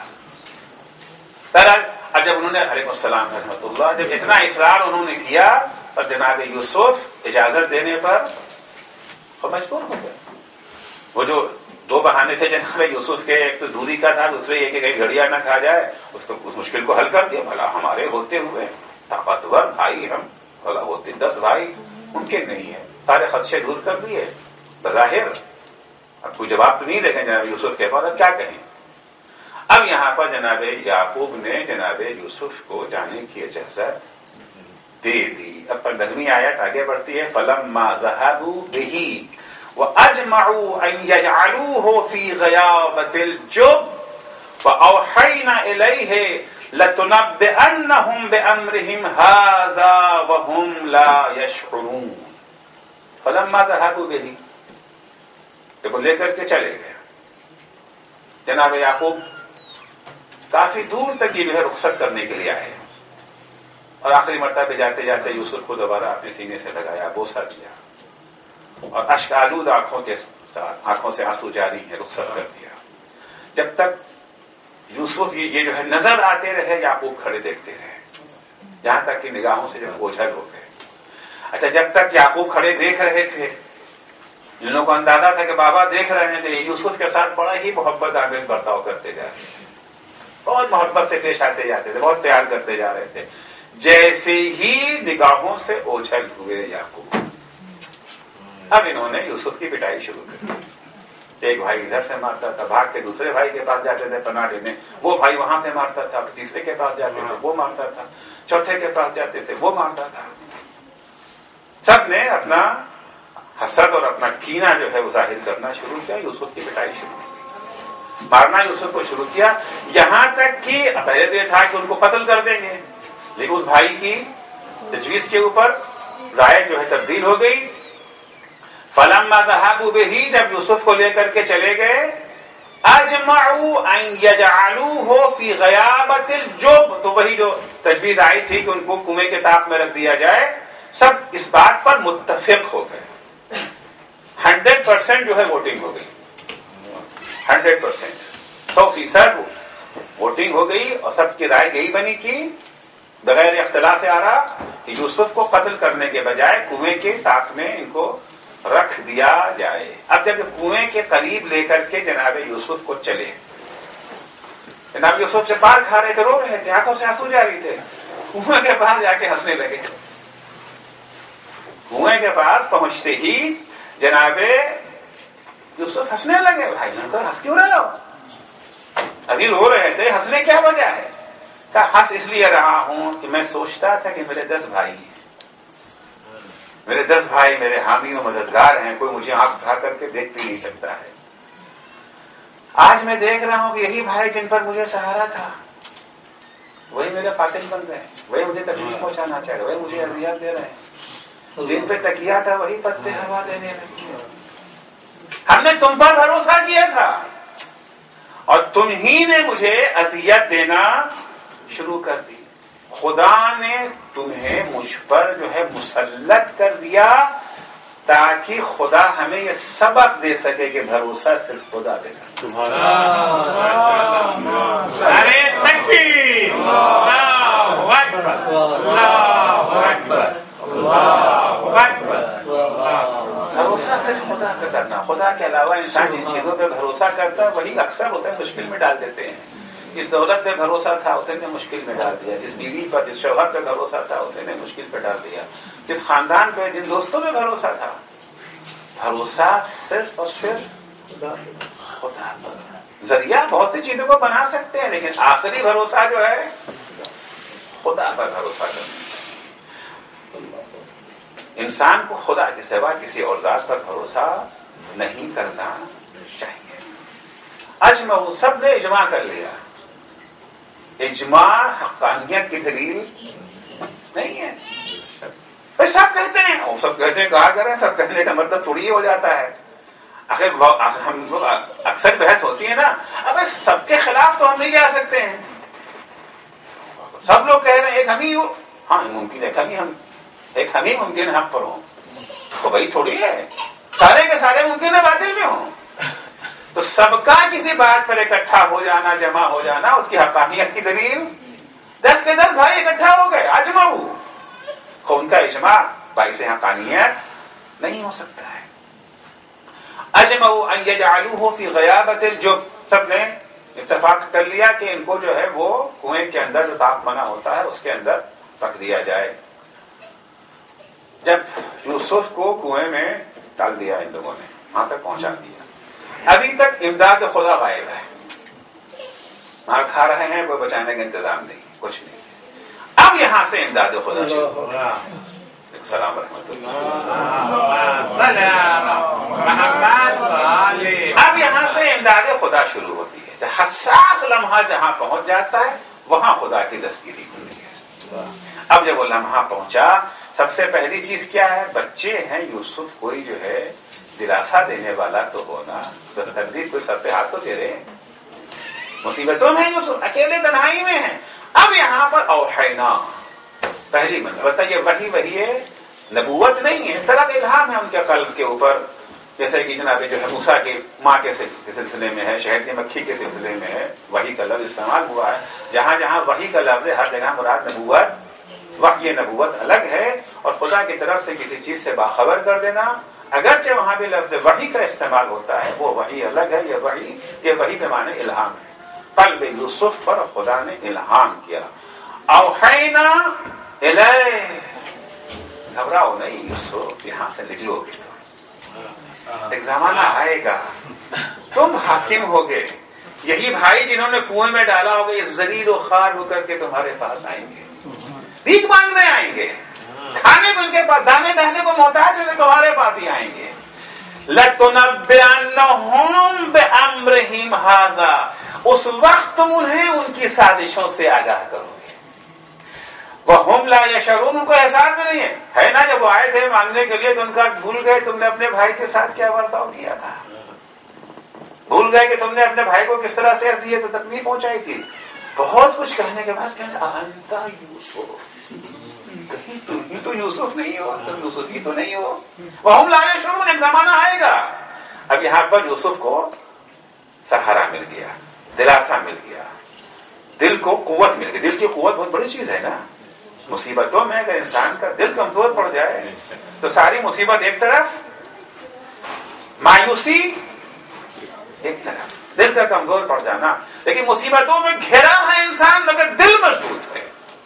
بہرحال اب جب انہوں نے علیہ السلام رحمۃ اللہ جب اتنا اصرار انہوں نے کیا، اور جناب یوسف اجازت دینے پر وہ مجبور ہو گئے۔ وہ جو دو بہانے تھے جناب یوسف کے، ایک تو دوری کا تھا، دوسرے یہ کہ کہیں گھڑیا نہ کھا جائے، اس مشکل کو حل کر دیا۔ بھلا ہمارے ہوتے ہوئے طاقتور بھائی ہم، بھلا ہوتے 10 بھائی، ممکن نہیں ہے، سارے خدشے دور کر دیے بظاہر۔ اب کوئی جواب تو نہیں لے گا جناب یوسف کے پاس، اب کیا کہیں؟ اب یہاں پر جناب یعقوب نے جناب یوسف کو جانے کی اجازت دے دی۔ اب 15ویں آیت آگے بڑھتی ہے، فَلَمَّا ذَهَبُوا بِهِ وَأَجْمَعُوا أَن يَجْعَلُوهُ فِي غَيَابَةِ الْجُبِّ فَأَوْحَيْنَا إِلَيْهِ لَتُنَبِّئَنَّهُمْ بِأَمْرِهِمْ هَٰذَا وَهُمْ لَا يَشْعُرُونَ۔ فَلَمَّا ذَهَبُوا بِهِ، جب وہ لے کر کے چلے گئے، جناب یعقوب کافی دور تک یہ جو ہے رخصت کرنے کے لیے آئے، اور آخری مرتبہ جاتے جاتے یوسف کو دوبارہ اپنے سینے سے لگایا، بوسہ دیا، اور اشک آلود آنکھوں سے آنسو جاری ہیں، رخصت کر دیا۔ جب تک یوسف یہ جو ہے نظر آتے رہے، یعقوب کھڑے دیکھتے رہے، یہاں تک کہ نگاہوں سے جب اوجھل ہو گئے۔ اچھا، جب تک یعقوب کھڑے دیکھ رہے تھے، جن لوگوں کو اندازہ تھا کہ بابا دیکھ رہے ہیں، تو یوسف کے ساتھ بڑا ہی محبت آمیز برتاؤ کرتے جاتے تھے، بہت محبت سے پیش آتے جاتے تھے، بہت پیار کرتے جا رہے تھے۔ جیسے ہی نگاہوں سے اوجھل ہوئے یعقوب، اب انہوں نے یوسف کی پٹائی شروع کر دی۔ ایک بھائی ادھر سے مارتا تھا، بھاگ کے دوسرے بھائی کے پاس جاتے تھے پناہ لینے، وہ بھائی وہاں سے مارتا تھا، تیسرے کے پاس جاتے تھے وہ مارتا تھا، چوتھے کے پاس جاتے تھے وہ مارتا تھا۔ سب نے اپنا حسد اور اپنا کینہ جو ہے وہ ظاہر کرنا شروع کیا، یوسف کی پٹائی شروع کی، مارنا یوسف کو شروع کیا، یہاں تک کہ پہلے تو یہ تھا کہ ان کو قتل کر دیں گے، لیکن اس بھائی کی تجویز کے اوپر رائے جو ہے تبدیل ہو گئی۔ فَلَمَّا ذَهَبُوا بِهِ، جب یوسف کو لے کر کے چلے گئے، اجمعوا ان يجعلوه في غيابة الجب، تو وہی جو تجویز آئی تھی کہ ان کو کنویں کے طاق میں رکھ دیا جائے، سب اس بات پر متفق ہو گئے۔ 100% جو ہے ووٹنگ ہو گئی، 100%، 100% ووٹنگ ہو گئی، اور سب کی رائے یہی بنی کہ بغیر اختلاف آرا کہ یوسف کو قتل کرنے کے بجائے کنویں کے طاق میں ان کو رکھ دیا جائے۔ اب جب کنویں کے قریب لے کر کے جناب یوسف کو چلے، جناب یوسف سے پار کھا رہے تھے، رو رہے تھے، آنکھوں سے آنسو جاری تھے، کنویں کے پاس جا کے ہنسنے لگے۔ کنویں کے پاس پہنچتے ہی جناب یوسف ہنسنے لگے۔ بھائی نے کہا ہنس کیوں رہے ہو؟ ابھی رو رہے تھے، ہنسنے کیا وجہ ہے؟ کہا ہنس اس لیے رہا ہوں کہ میں سوچتا تھا کہ میرے 10 بھائی ہیں، میرے 10 بھائی میرے حامی و مددگار ہیں، کوئی مجھے آنکھ اٹھا کر کے دیکھ بھی نہیں سکتا ہے۔ آج میں دیکھ رہا ہوں کہ یہی بھائی جن پر مجھے سہارا تھا، وہی میرے قاتل بن گئے، وہی مجھے تکلیف پہنچانا چاہ رہے، وہی مجھے اذیت دے رہے ہیں، جن پہ تکیہ تھا وہی پتے ہوا دینے لگے۔ ہم نے تم پر بھروسہ کیا تھا، اور تم ہی نے مجھے اذیت دینا شروع کر دی۔ خدا نے تمہیں مجھ پر جو ہے مسلط کر دیا تاکہ خدا ہمیں یہ سبق دے سکے کہ بھروسہ صرف خدا دے گا۔ سبحان اللہ، نعرہ تکبیر، اللہ اکبر، اللہ اکبر، اللہ اکبر۔ بھروسہ صرف خدا پہ کرنا، خدا کے علاوہ انسان جن چیزوں پہ بھروسہ کرتا ہے وہی اکثر اسے مشکل میں ڈال دیتے ہیں۔ جس دولت پہ بھروسہ تھا اسے نے مشکل میں ڈال دیا، جس بیوی پر، جس شوہر پہ بھروسہ تھا اسے نے مشکل پہ ڈال دیا، جس خاندان پہ، جن دوستوں پہ بھروسہ تھا۔ بھروسہ صرف اور صرف خدا پر۔ ذریعہ بہت سی چیزوں کو بنا سکتے ہیں، لیکن آخری بھروسہ جو ہے خدا پر بھروسہ کرنا۔ انسان کو خدا کے سوا کسی اور ذات پر بھروسہ نہیں کرنا چاہیے۔ اجمع، سب نے اجماع کر لیا۔ اجماع حقانیت کی دلیل نہیں ہے۔ بھائی سب کہتے ہیں، وہ سب کہتے ہیں، کہا کریں، سب کہنے کا مطلب تھوڑی ہی ہو جاتا ہے۔ آخر ہم لوگ اکثر بحث ہوتی ہے نا، اب سب کے خلاف تو ہم نہیں جا سکتے ہیں، سب لوگ کہہ رہے ہیں، ایک ہم ہی ہاں ممکن ہے ہم ہی ممکن حق پر ہوں، تو بھائی تھوڑی ہے سارے کے سارے ممکن ہے باطل میں ہوں. تو سب کا کسی بات پر اکٹھا ہو جانا، جمع ہو جانا، اس کی حقانیت کی دلیل 10 کے 10 بھائی اکٹھا ہو گئے اجمعوا، ان کا اجماع بھائی سے حقانیت نہیں ہو سکتا ہے. اجمعوا ان يجعلوه في غیابت الجب، سب نے اتفاق کر لیا کہ ان کو جو ہے وہ کنویں کے اندر جو تاپ بنا ہوتا ہے اس کے اندر رکھ دیا جائے. جب یوسف کو کنویں میں ڈال دیا ان لوگوں نے، وہاں تک پہنچا دیا، ابھی تک امداد خدا غائب ہے، مار کھا رہے ہیں، کوئی بچانے کا انتظام نہیں، کچھ نہیں. اب یہاں سے امداد خدا شروع ہو رہا. السلام ورحمۃ اللہ. اب یہاں سے امداد خدا شروع ہوتی ہے. حساس لمحہ جہاں پہنچ جاتا ہے وہاں خدا کی دستگیری ہوتی ہے. اب جب وہ لمحہ پہنچا، سب سے پہلی چیز کیا ہے؟ بچے ہیں یوسف، کوئی جو ہے دلاسا دینے والا تو ہونا، تو تقدیر کوئی سر پہ ہاتھ تو دے رہے ہیں. مصیبتوں میں یوسف اکیلے تنہائی میں ہیں. اب یہاں پر اوحینا پہلی منزل، یہ وہی ہے، نبوت نہیں ہے، طرح کا الہام ہے ان کے قلب کے اوپر. جیسے کہ جناب جو ہے موسیٰ کی ماں کے سلسلے میں ہے، شہد کی مکھی کے سلسلے میں ہے، وحی کا لفظ استعمال ہوا ہے. جہاں جہاں وحی کا لفظ ہے ہر جگہ مراد نبوت. وحی نبوت الگ ہے، اور خدا کی طرف سے کسی چیز سے باخبر کر دینا، اگرچہ وہاں بھی لفظ وحی کا استعمال ہوتا ہے، وہ وحی الگ ہے. یہ وحی کے معنی الہام ہے. قلب یوسف پر خدا نے الہام کیا. اوحینا الیہ، گھبراؤ نہیں یوسف، یہاں سے نکلو گے تو ایک زمانہ آئے گا تم حاکم ہوگے. یہی بھائی جنہوں نے کنویں میں ڈالا ہوگا یہ ذلیل و خوار ہو کر کے تمہارے پاس آئیں گے، بھیک مانگنے آئیں گے، کھانے کو ان کے پاس، دانے دہنے کو محتاج ہو کے تمہارے پاس ہی آئیں گے. لَتُنَبِّئَنَّهُمْ بِأَمْرِهِمْ هَذَا، اس وقت تم انہیں ان کی سازشوں سے آگاہ کرو گے. وَهُمْ لَا يَشْعُرُونَ، ان کو احساس بھی نہیں ہے نا. جب وہ آئے تھے مانگنے کے لیے تو ان کا بھول گئے تم نے اپنے بھائی کے ساتھ کیا برتاؤ کیا تھا، بھول گئے کہ تم نے اپنے بھائی کو کس طرح سے اذیت و تکلیف پہنچائی تھی. بہت کچھ کہنے کے بعد کہنے انتا یوسف، کہیں تم ہی تو یوسف نہیں ہو، تم یوسف ہی تو نہیں ہو. وَهُمْ لَا يَشْعُرُونَ، ایک زمانہ آئے گا. اب یہاں پر یوسف کو سہارا مل گیا، دلاسا مل گیا، دل کو قوت مل گئی. دل کی قوت بہت بڑی چیز ہے نا. مصیبتوں میں اگر انسان کا دل کمزور پڑ جائے تو ساری مصیبت ایک طرف، مایوسی ایک طرف، دل کا کمزور پڑ جانا. لیکن مصیبتوں میں گھرا ہے انسان مگر دل مضبوط ہے.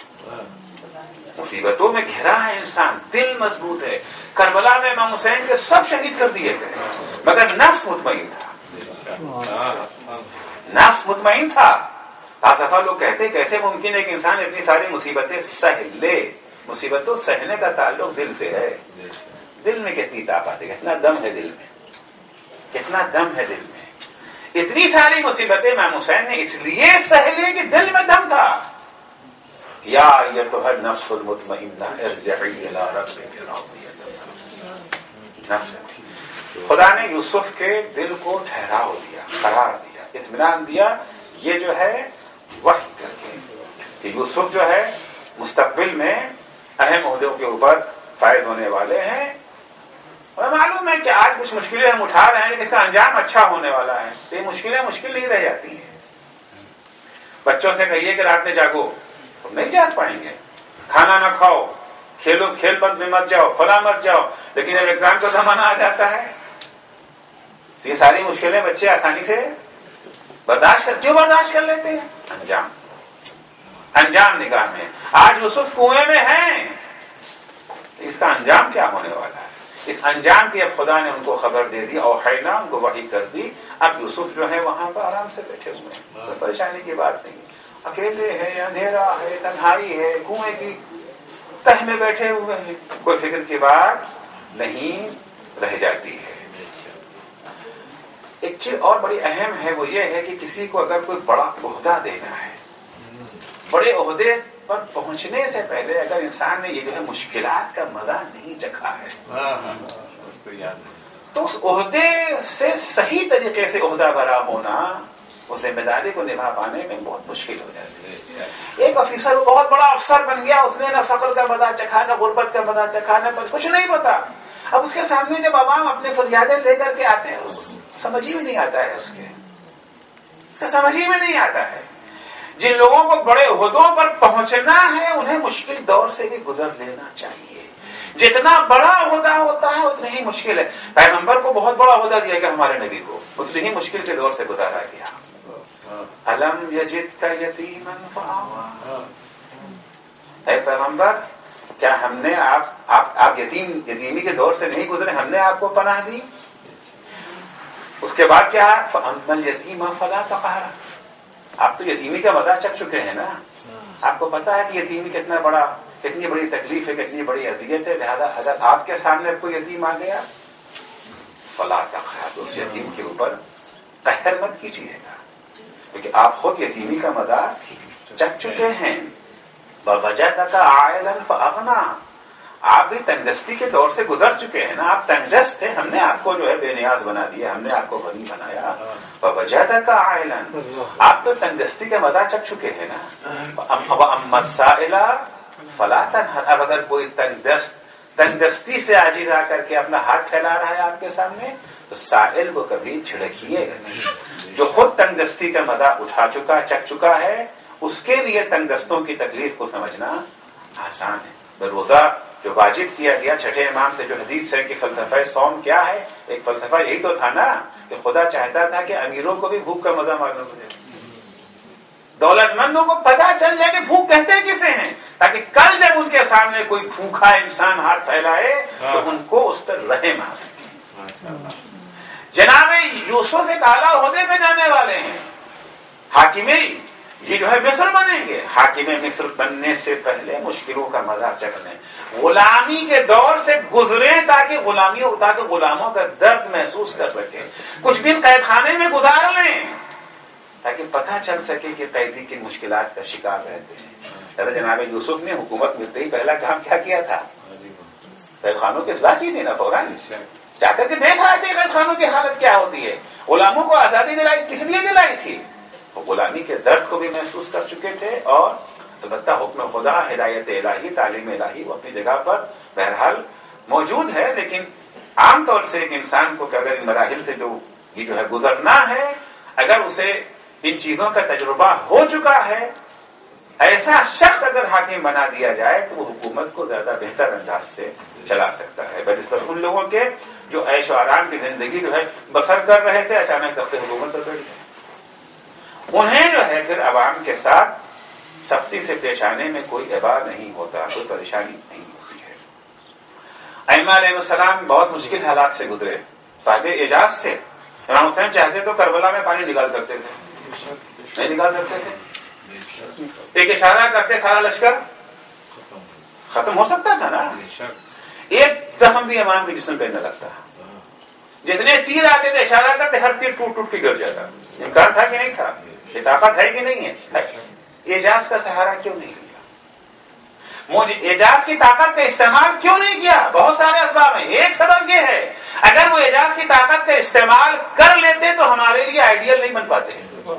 مصیبتوں میں گھرا ہے انسان، دل مضبوط ہے. کربلا میں امام حسین کے سب شہید کر دیے گئے مگر نفس مطمئن تھا، نفس مطمئن تھا. فلسفہ لوگ کہتے کیسے ممکن ہے کہ انسان اتنی ساری مصیبتیں سہ لے. مصیبتوں سہنے کا تعلق دل سے ہے. دل میں کتنی طاقت ہے، کتنا دم ہے دل میں، کتنا دم ہے دل میں. اتنی ساری مصیبتیں امام حسین نے اس لیے سہ لی کہ دل میں دم تھا. یا ایتھا النفس المطمئنہ ارجعی الی ربک راضیۃ مرضیہ. نفس، خدا نے یوسف کے دل کو ٹھہراؤ دیا، قرار دیا، اطمینان دیا. یہ جو ہے وحی کر کے کہ یوسف جو ہے مستقبل میں اہم عہدوں کے اوپر فائز ہونے والے ہیں. اور معلوم ہے کہ آج کچھ مشکلیں ہم اٹھا رہے ہیں لیکن اس کا انجام اچھا ہونے والا ہے. تو یہ مشکلیں مشکل نہیں رہ جاتی ہیں. بچوں سے کہیے کہ رات میں جاگو، تم نہیں جاگ پائیں گے. کھانا نہ کھاؤ، کھیلو، کھیل پت میں مت جاؤ، فلاں مت جاؤ. لیکن جب ایگزام کا زمانہ آ جاتا ہے تو یہ ساری مشکلیں بچے آسانی سے کیوں برداشت کر لیتے ہیں؟ انجام نگاہ میں. آج یوسف کنویں میں ہیں، اس کا انجام کیا ہونے والا ہے؟ اس انجام کی اب خدا نے ان کو خبر دے دی، اوحینا، ان کو وحی کر دی. اب یوسف جو ہے وہاں پر آرام سے بیٹھے ہوئے ہیں، تو پریشانی کی بات نہیں. اکیلے ہے، اندھیرا ہے، تنہائی ہے، کنویں کی تہ میں بیٹھے ہوئے ہیں، کوئی فکر کی بات نہیں رہ جاتی ہے. ایک چیز اور بڑی اہم ہے، وہ یہ ہے کہ کسی کو اگر کوئی بڑا عہدہ دینا ہے، بڑے عہدے پر پہنچنے سے پہلے اگر انسان نے یہ جو ہے مشکلات کا مزہ نہیں چکھا ہے تو اس عہدے سے صحیح طریقے سے عہدہ برا ہونا اس ذمہ داری کو نبھا پانے میں بہت مشکل ہو جاتی ہے. ایک آفیسر وہ بہت بڑا افسر بن گیا, اس نے نہ فقر کا مزہ چکھا نہ غربت کا مزہ چکھا نہ کچھ نہیں پتا. اب اس کے سامنے جب عوام اپنے فریادیں لے کر کے آتے ہیں سمجھ ہی میں نہیں آتا ہے, اس کا سمجھ ہی میں نہیں آتا ہے. جن لوگوں کو بڑے عہدوں پر پہنچنا ہے انہیں مشکل دور سے بھی گزر لینا چاہیے. جتنا بڑا عہدہ ہوتا ہے اتنا ہی مشکل ہے. پیغمبر کو بہت بڑا عہدہ دیا گیا, ہمارے نبی کو اتنی ہی مشکل کے دور سے گزارا گیا. الم یجدک یتیما فآویٰ, اے پیغمبر کیا ہم نے آپ یتیمی کے دور سے نہیں گزرے, ہم نے آپ کو پناہ دی. اس کے بعد کیا ہے, فأما الیتیم فلا تقہر, آپ تو یتیمی کا مزہ چکھ چکے ہیں نا, آپ کو پتا ہے کہ یتیمی کتنی بڑی تکلیف ہے, کتنی بڑی اذیت ہے. لہذا اگر آپ کے سامنے کوئی یتیم آ گیا فلا تقہر, اس یتیم کے اوپر قہر مت کیجیے گا, کیونکہ آپ خود یتیمی کا مزہ چکھ چکے ہیں. ووجدک عائلا فاغنی, آپ بھی تنگدستی کے دور سے گزر چکے ہیں نا, آپ تنگدست تھے, ہم نے آپ کو جو ہے بے نیاز بنا دیا, ہم نے آپ کو غنی بنایا. ووجدک عائلا, آپ تو تنگدستی کا مزہ چکھ چکے ہیں نا. واما السائل فلا تنہر, اب اگر کوئی تنگدستی سے عاجز آ کر کے اپنا ہاتھ پھیلا رہا ہے آپ کے سامنے تو سائل کو کبھی جھڑکیے گا نہیں. جو خود تنگدستی کا مزہ اٹھا چکا چکھ چکا ہے اس کے لیے تنگدستوں کی تکلیف کو سمجھنا آسان ہے. روزہ جو واجب کیا گیا چھٹے امام سے, جو حدیث ہے کہ فلسفہ صوم کیا ہے, ایک فلسفہ یہی تو تھا نا کہ خدا چاہتا تھا کہ امیروں کو بھی بھوک کا مزہ معلوم ہو جائے, دولت مندوں کو پتا چل جائے کہ بھوک کہتے کسے ہیں, تاکہ کل جب ان کے سامنے کوئی بھوکا انسان ہاتھ پھیلائے تو ان کو اس پر رحم آ سکے. جناب یوسف ایک اعلیٰ عہدے پہ جانے والے ہیں, حاکم یہ جو ہے مصر بنیں گے. حاکم مصر بننے سے پہلے مشکلوں کا مزہ چکھ لیں, غلامی کے دور سے گزریں تاکہ غلاموں کا درد محسوس کر سکیں. کچھ دن قید خانے میں گزار لیں تاکہ پتہ چل سکے کہ قیدی کی مشکلات کا شکار رہتے ہیں. حضرت جناب یوسف نے حکومت ملتے ہی پہلا کام کیا کیا تھا, قید خانوں کی اصلاح کی تھی نا. فوراً جا کر کے دیکھ رہے تھے قید خانوں کی حالت کیا ہوتی ہے. غلاموں کو آزادی دلائی کس لیے دلائی تھی, وہ غلامی کے درد کو بھی محسوس کر چکے تھے. اور البتہ حکم خدا, ہدایت الہی, تعلیم الہی وہ اپنی جگہ پر بہرحال موجود ہے, لیکن عام طور سے ایک انسان کو کہ اگر ان مراحل سے جو ہے گزرنا ہے, اگر اسے ان چیزوں کا تجربہ ہو چکا ہے, ایسا شخص اگر حاکم بنا دیا جائے تو وہ حکومت کو زیادہ بہتر انداز سے چلا سکتا ہے بنسبت ان لوگوں کے جو عیش و آرام کی زندگی جو ہے بسر کر رہے تھے, اچانک تخت حکومت پر بیٹھ گئے. انہیں جو ہے پھر عوام کے ساتھ سختی سے پیش آنے میں کوئی ابا نہیں ہوتا, کوئی پریشانی نہیں ہوتی ہے. ائمہ علیہ السلام بہت مشکل حالات سے گزرے, صاحب اعجاز تھے. امام حسین چاہتے تو کربلا میں پانی نکال سکتے تھے, نہیں نکال سکتے تھے. ایک اشارہ کرتے سارا لشکر ختم ہو سکتا تھا نا. ایک زخم بھی امام کے جسم پہ نہ لگتا, جتنے تیر آتے تھے اشارہ کرتے ہر تیر ٹوٹ ٹوٹ کے گر جاتا. امکان تھا کہ نہیں تھا, یہ طاقت ہے کہ نہیں ہے. اعجاز کا سہارا کیوں نہیں لیا, اعجاز کی طاقت کا استعمال کیوں نہیں کیا؟ بہت سارے اسباب ہیں. ایک سبب یہ ہے اگر وہ اعجاز کی طاقت کا استعمال کر لیتے تو ہمارے لیے آئیڈیل نہیں بن پاتے,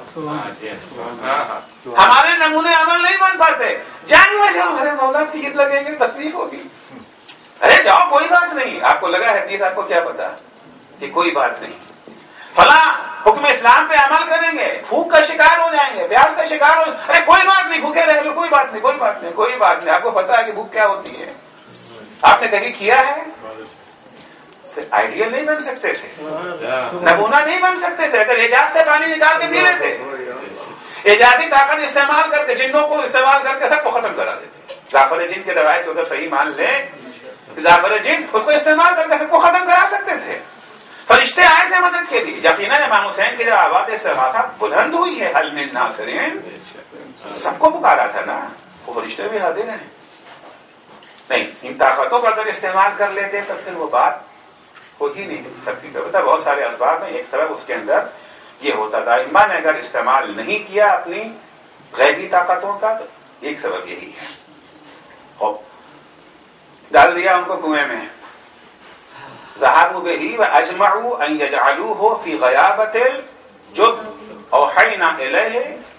ہمارے نمونے عمل نہیں بن پاتے. جان میں جاؤ, ارے مولا تیر لگیں گے تکلیف ہوگی, ارے جاؤ کوئی بات نہیں. آپ کو لگا ہے تیر, آپ کو کیا پتا کہ کوئی بات نہیں. فلاں حکم اسلام پہ عمل کریں گے, بھوک کا شکار ہو جائیں گے, پیاس کا شکار ہو, ارے کوئی بات نہیں, بھوکے رہ لو, کوئی بات نہیں, کوئی بات نہیں, کوئی بات نہیں. آپ کو پتا ہے کہ بھوک کیا ہوتی ہے, آپ نے کبھی کیا ہے. پھر آئیڈیل نہیں بن سکتے تھے, نمونہ نہیں بن سکتے تھے. اگر اعجاز سے پانی نکال کے پی لیتے, اعجازی طاقت استعمال کر کے جنوں کو استعمال کر کے سب کو ختم کرا دیتے. جعفر جن کی روایت کو اگر صحیح مان لیں, جعفر جن اس کو استعمال کر کے سب کو ختم کرا سکتے تھے. فرشتے آئے تھے مدد کے لیے. یقیناً امام حسین کی جب آواز استغاثہ بلند ہوئی ہے, حل من ناصرین, سب کو پکارا تھا نا, وہ فرشتے بھی حاضر ہیں. نہیں, ان طاقتوں کو اگر استعمال کر لیتے تو پھر وہ بات ہو ہی نہیں سکتی. تو بہت سارے اسباب ہیں, ایک سبب اس کے اندر یہ ہوتا تھا. ایمان نے اگر استعمال نہیں کیا اپنی غیبی طاقتوں کا تو ایک سبب یہی ہے, ڈال دیا ان کو کنویں میں. ذهبوا به واجمعوا ان يجعلوه في غيابة الجب, اوحینا الیہ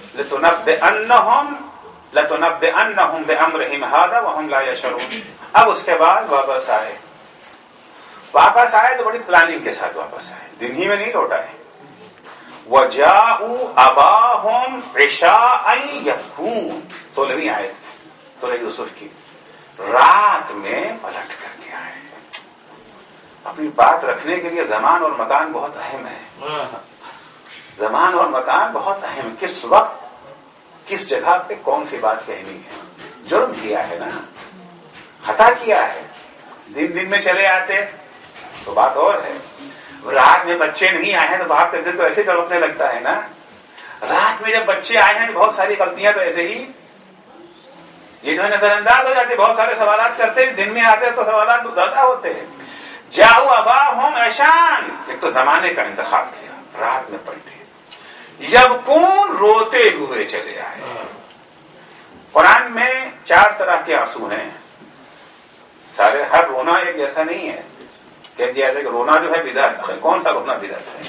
لتنبئنہم بامرہم ھذا وہم لا یشعرون. اب اس کے بعد واپس آئے تو بڑی پلاننگ کے ساتھ واپس آئے, دن ہی میں نہیں لوٹائے. وَجَاءُوا أَبَاهُمْ عِشَاءً يَبْكُونَ 16ویں آیت سورہ یوسف کی. رات میں پلٹ کر کے آئے. اپنی بات رکھنے کے لیے زمان اور مکان بہت اہم ہے. زمان اور مکان بہت اہم ہے. کس وقت کس جگہ پہ کون سی بات کہنی ہے. جرم کیا ہے نا, خطا کیا ہے. دن میں چلے آتے تو بات اور ہے. رات میں بچے نہیں آئے ہیں تو باپ کا دل تو ایسے تڑپنے لگتا ہے نا. رات میں جب بچے آئے ہیں بہت ساری غلطیاں تو ایسے ہی یہ جو ہے نظر انداز ہو جاتے. بہت سارے سوالات کرتے ہیں, دن میں آتے تو سوالات زیادہ ہوتے ہیں. جاؤ اباہم عشان, ایک تو زمانے کا انتخاب کیا, رات میں پلٹے. یبکون, روتے ہوئے چلے آئے. قرآن میں 4 طرح کے آنسو ہیں. سارے ہر رونا ایک جیسا نہیں ہے. کہہ دیا جائے کہ رونا جو ہے بدعت. کون سا رونا بدعت ہے؟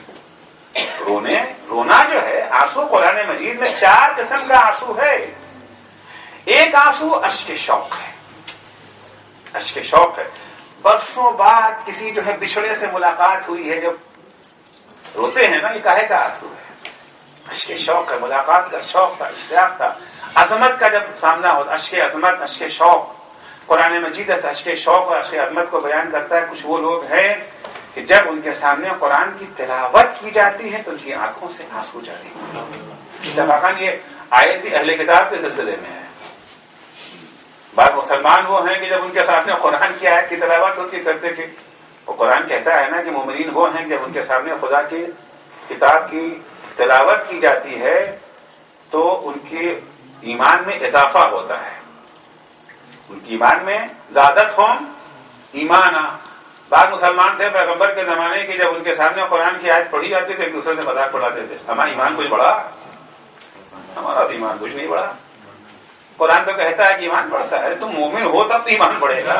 رونا جو ہے آنسو قرآن مجید میں 4 قسم کا آنسو ہے. ایک آنسو اشک شوق ہے. اشک شوق ہے, برسوں بعد کسی جو ہے بچھڑے سے ملاقات ہوئی ہے, جب روتے ہیں نا, یہ کاہے کا آنسو ہے؟ اشک شوق ہے. ملاقات کا شوق تھا, اشتیاق تھا. عظمت کا جب سامنا ہوتا, اشک عظمت, اشک شوق. قرآن مجید اشک شوق اور اشک عظمت کو بیان کرتا ہے. کچھ وہ لوگ ہیں کہ جب ان کے سامنے قرآن کی تلاوت کی جاتی ہے تو ان کی آنکھوں سے آنسو جاری ہوتے ہیں. اتفاقاً یہ آیت بھی اہل کتاب کے سلسلے میں ہے. بعض مسلمان وہ ہیں کہ جب ان کے سامنے قرآن کی آیت کی تلاوت ہوتی کرتے کہ وہ قرآن کہتا ہے نا کہ مومنین وہ ہیں جب ان کے سامنے خدا کی کتاب کی تلاوت کی جاتی ہے تو ان کے ایمان میں اضافہ ہوتا ہے. ان کی ایمان میں زیادت ہوں ایمانا. بعض مسلمان تھے پیغمبر کے زمانے کے, جب ان کے سامنے قرآن کی آیت پڑھی جاتی تھی ایک دوسرے سے مذاق اڑاتے تھے. ہمارا ایمان کچھ بڑھا, ہمارا ایمان کچھ نہیں بڑھا. قرآن تو کہتا ہے کہ ایمان بڑھتا ہے. تم مومن ہو تب تو ایمان بڑھے گا.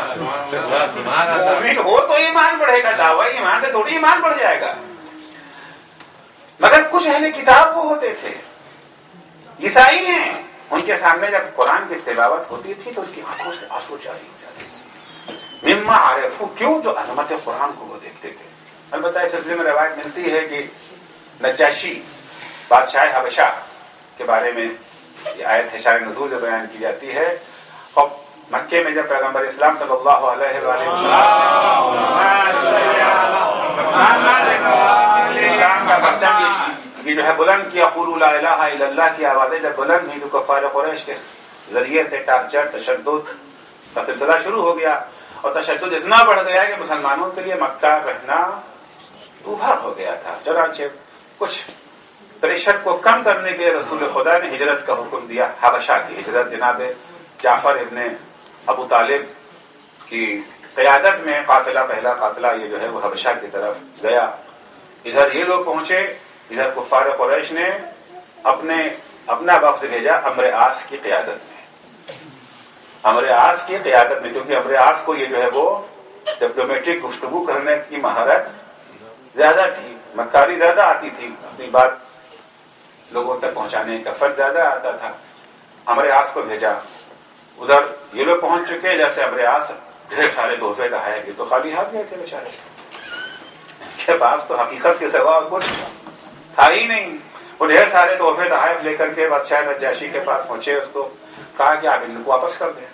مومن ہو تو ایمان بڑھے گا. دعوی ایمان سے تھوڑی ایمان بڑھ جائے گا. مگر کچھ اہل کتاب وہ ہوتے تھے, عیسائی ہیں, ان کے سامنے جب قرآن کی تلاوت ہوتی تھی تو ان کی آنکھوں سے آنسو جاری ہو جاتے. مما عرفو, کیوں؟ جو عظمت قرآن کو وہ دیکھتے تھے. البتہ اس سلسلے میں روایت ملتی ہے کہ نجاشی بادشاہ حبشہ کے بارے میں یہ آیت ہے شان نزول جو بیان کی جاتی ہے. اور مکے میں جب پیغمبر اسلام صلی اللہ علیہ وآلہ وسلم اسلام کا پرچم یہ جو ہے بلند کیا, قولوا لا الہ الا اللہ کی آوازیں جب بلند ہوئی تو کفار قریش کے ذریعے سے ٹارچر, تشدد کا سلسلہ شروع ہو گیا. اور تشدد اتنا بڑھ گیا کہ مسلمانوں کے لیے مکہ رہنا دوبھر ہو گیا تھا. چنانچہ کچھ پریشر کو کم کرنے کے رسول خدا نے ہجرت کا حکم دیا, حبشہ کی ہجرت. جناب جعفر ابن ابو طالب کی قیادت میں قافلہ, پہلا قافلہ یہ جو ہے وہ حبشہ کی طرف گیا. ادھر یہ لوگ پہنچے, ادھر کفار قریش نے اپنا وفد بھیجا عمرو عاص کی قیادت میں. عمرو عاص کی قیادت میں, کیونکہ عمرو عاص کو یہ جو ہے وہ ڈپلومیٹک گفتگو کرنے کی مہارت زیادہ تھی, مکاری زیادہ آتی تھی, اپنی بات لوگوں تک پہنچانے کا فرق زیادہ آتا تھا. عمرو عاص کو بھیجا. ادھر یہ لوگ پہنچ چکے, ادھر سے عمرو عاص ڈھیر سارے تحفے کا ہے. یہ تو خالی ہاتھ گئے تھے بیچارے, ان کے پاس تو حقیقت کے سوا کچھ تھا ہی نہیں. وہ ڈھیر سارے تحفے تحائف لے کر کے بادشاہ نجاشی کے پاس پہنچے. اس کو کہا کہ آپ ان کو واپس کر دیں.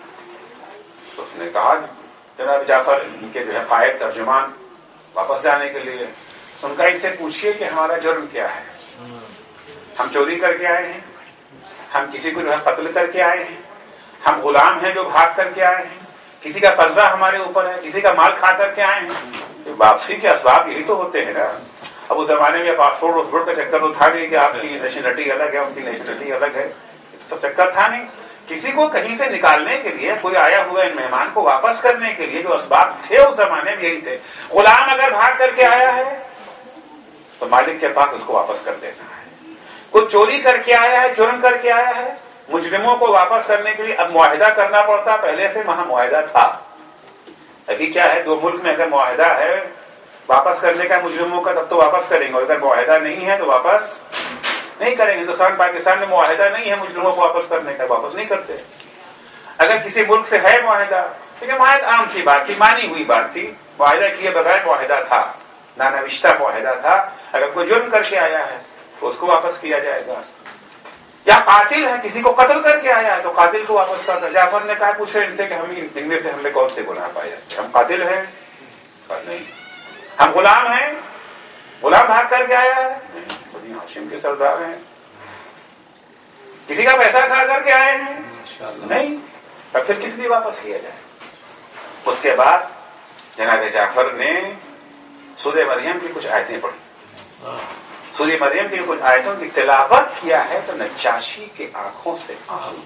تو اس نے کہا جناب جعفر ان کے جو ہے قائد ترجمان واپس جانے کے لیے, ان کا ان سے پوچھئے کہ ہمارا جرم کیا ہے. ہم چوری کر کے آئے ہیں, ہم کسی کو جو ہے قتل کر کے آئے ہیں, ہم غلام ہیں جو بھاگ کر کے آئے ہیں, کسی کا قرضہ ہمارے اوپر ہے, کسی کا مال کھا کر کے آئے ہیں. واپسی کے اسباب یہی تو ہوتے ہیں نا. اب اس زمانے میں پاسپورٹ واسپورٹ کا چکر تو تھا نہیں کہ آپ کی نیشنلٹی الگ ہے, ان کی نیشنلٹی الگ ہے, تو چکر تھا نہیں. کسی کو کہیں سے نکالنے کے لیے, کوئی آیا ہوا ان مہمان کو واپس کرنے کے لیے جو اسباب تھے اس زمانے میں یہی تھے. غلام اگر بھاگ کر کے آیا ہے تو مالک کے پاس اس کو واپس کر دینا ہے. کوئی چوری کر کے آیا ہے, جرم کر کے آیا ہے, مجرموں کو واپس کرنے کے لیے اب معاہدہ کرنا پڑتا. پہلے سے وہاں معاہدہ تھا. ابھی کیا ہے, دو ملک میں اگر معاہدہ ہے واپس کرنے کا مجرموں کا تب تو واپس کریں گے، اور اگر معاہدہ نہیں ہے تو واپس نہیں کریں گے۔ ہندوستان پاکستان میں معاہدہ نہیں ہے مجرموں کو واپس کرنے کا، واپس نہیں کرتے۔ اگر کسی ملک سے ہے معاہدہ، کیونکہ معاہدہ عام سی بات تھی، مانی ہوئی بات تھی، معاہدہ کیے بغیر معاہدہ تھا، نانوشتہ معاہدہ تھا، اگر کوئی جرم کر کے آیا ہے تو اس کو واپس کیا جائے گا، یا قاتل ہے کسی کو قتل کر کے آیا ہے تو قاتل کو واپس کرنا۔ جعفر نے کہا پوچھو ان سے کہ ان میں سے ہم نے کون سے گناہ پائے جاتے، ہم قاتل ہیں؟ نہیں۔ ہم غلام ہیں، غلام بھاگ کر کے آیا ہے؟ نہیں، بنی ہاشم کے سردار ہیں۔ کسی کا پیسہ کھا کر کے آئے ہیں؟ نہیں، تب پھر کس لیے واپس کیا جائے؟ اس کے بعد جناب جعفر نے سورہ مریم کی کچھ آیتیں پڑھی، سورہ مریم کی کچھ آیتوں کی تلاوت کیا ہے تو نجاشی کی آنکھوں سے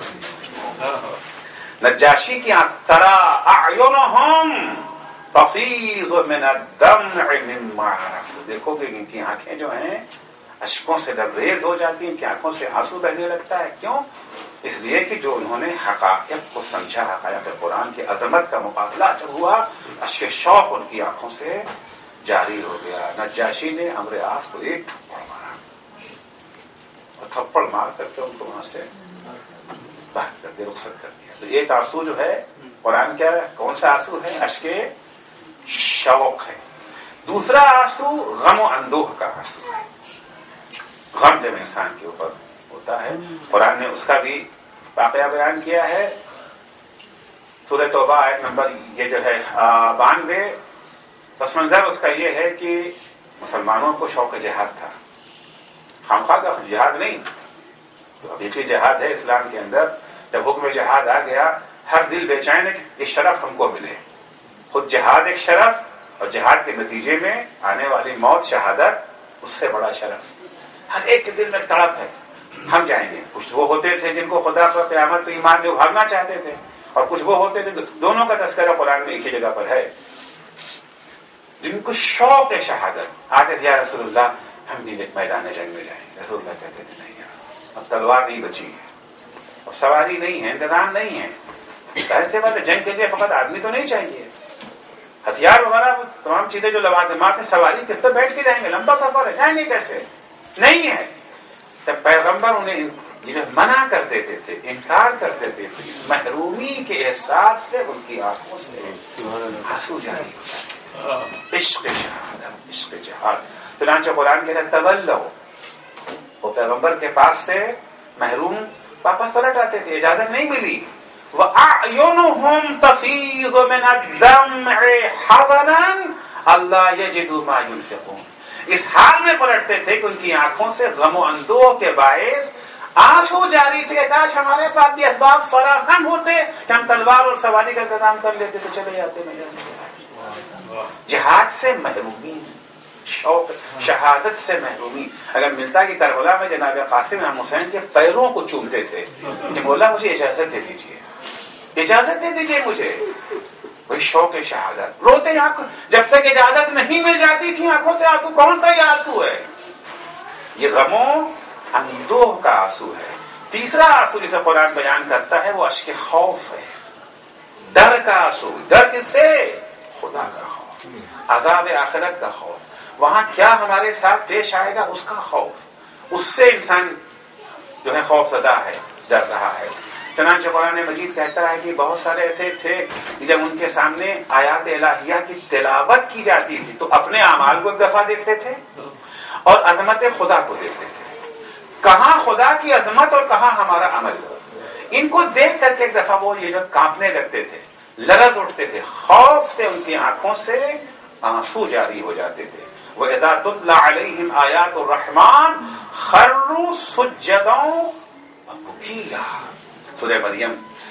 نجاشی کی آنکھ ترا اعینہم تفیض من الدمع مما عرفوا، دیکھو کہ ان کی آنکھیں جو ہیں اشکوں سے لبریز ہو جاتی ہیں، ان کی آنکھوں سے آنسو بہنے لگتا ہے۔ کیوں؟ اس لیے کہ جو انہوں نے حقائق کو سمجھا، حقائق قرآن کی عظمت کا مقابلہ جب ہوا، اشک شوق ان کی آنکھوں سے جاری ہو گیا۔ نجاشی نے عمرو عاص کو ایک تھپڑ مارا، اور تھپڑ مار کر کے ان کو وہاں سے باہر کر دیا، رخصت کر دیا۔ تو ایک آنسو جو ہے قرآن کیا کون سا آنسو ہے؟ اشک شوق ہے۔ دوسرا آنسو غم و اندوہ کا آنسو ہے۔ غم جب انسان کے اوپر ہوتا ہے، قرآن نے اس کا بھی واقعہ بیان کیا ہے۔ سورہ توبہ آیت نمبر یہ جو ہے 92، پس منظر اس کا یہ ہے کہ مسلمانوں کو شوق جہاد تھا، خامخواہ کا جہاد نہیں، تو حقیقی جہاد ہے اسلام کے اندر۔ جب حکم جہاد آ گیا، ہر دل بے چین ہے کہ یہ شرف ہم کو ملے، خود جہاد ایک شرف، اور جہاد کے نتیجے میں آنے والی موت شہادت اس سے بڑا شرف۔ ہر ایک کے دل میں تڑپ ہے، ہم جائیں گے۔ کچھ وہ ہوتے تھے جن کو خدا پر قیامت پہ ایمان میں بھاگنا چاہتے تھے، اور کچھ وہ ہوتے تھے، دونوں کا تذکرہ قرآن میں ایک ہی جگہ پر ہے، جن کو شوق ہے شہادت۔ آتے تھے یا رسول اللہ ہم بھی میدان جنگ میں جائیں گے، رسول اللہ کہتے تھے نہیں یار، اب تلوار نہیں بچی ہے، اب سواری نہیں ہے، انتظام نہیں ہے، ظاہر سی بات ہے جنگ کے لیے فقط آدمی تو نہیں چاہیے، ہتھیار وغیرہ تمام چیزیں جو لوازمات ہیں، سواری کس طرح بیٹھ کے جائیں گے، لمبا سفر ہے، جائیں گے کیسے؟ نہیں ہے۔ جب پیغمبر انہیں یہ منع کر دیتے تھے، انکار کر دیتے تھے، اس محرومی کے احساس سے ان کی آنکھوں سے آنسو جاری ہو جاتے، عشق شہادت، عشق جہاد۔ چنانچہ قرآن کہتا ہے تولوا، وہ پیغمبر کے پاس سے محروم واپس پلٹ آتے تھے، اجازت نہیں ملی۔ وَأَعْيُنُهُمْ تَفِيضُ مِنَ الدَّمْعِ حَزَنًا أَلَّا يَجِدُوا مَا يُنْفِقُونَ، اس حال میں پلٹتے تھے کہ ان کی آنکھوں سے غم و اندوہ کے باعث آنسو جاری تھے کہ کاش ہمارے پاس بھی اسباب فراہم ہوتے کہ ہم تلوار اور سواری کا انتظام کر لیتے تو چلے جاتے میدان جہاد سے محرومی، شوق شہادت سے محرومی۔ اگر ملتا کہ کربلا میں جناب قاسم امام حسین کے پیروں کو چومتے تھے کہ مولا مجھے اجازت دے دیجیے، اجازت دے دیجیے مجھے، وہی شوق شہادت۔ روتے آنکھ جب تک اجازت نہیں مل جاتی تھی آنکھوں سے آنسو، کون سا یہ آنسو ہے؟ یہ غموں اندوہ کا آنسو ہے۔ تیسرا آنسو جسے قرآن بیان کرتا ہے وہ اشک خوف ہے، ڈر کا آنسو۔ ڈر کس سے؟ خدا کا خوف، عذاب آخرت کا خوف، وہاں کیا ہمارے ساتھ پیش آئے گا اس کا خوف، اس سے انسان جو ہے خوف زدہ ہے، ڈر رہا ہے۔ چنانچہ قرآن مجید کہتا ہے کہ بہت سارے ایسے تھے کہ جب ان کے سامنے آیات الہیہ کی تلاوت کی جاتی تھی تو اپنے اعمال کو ایک دفعہ دیکھتے تھے اور عظمت خدا کو دیکھتے تھے، کہاں خدا کی عظمت اور کہاں ہمارا عمل۔ ان کو دیکھ کر کے ایک دفعہ وہ یہ جو کانپنے لگتے تھے، لرز اٹھتے تھے، خوف سے ان کی آنکھوں سے آنسو جاری ہو جاتے تھے۔ وَإِذَا تُتْلَى عَلَيْهِمْ آيَاتُ الرَّحْمَنِ خَرُّوا سُجَّدًا وَبُكِيًّا۔ سورہ مریم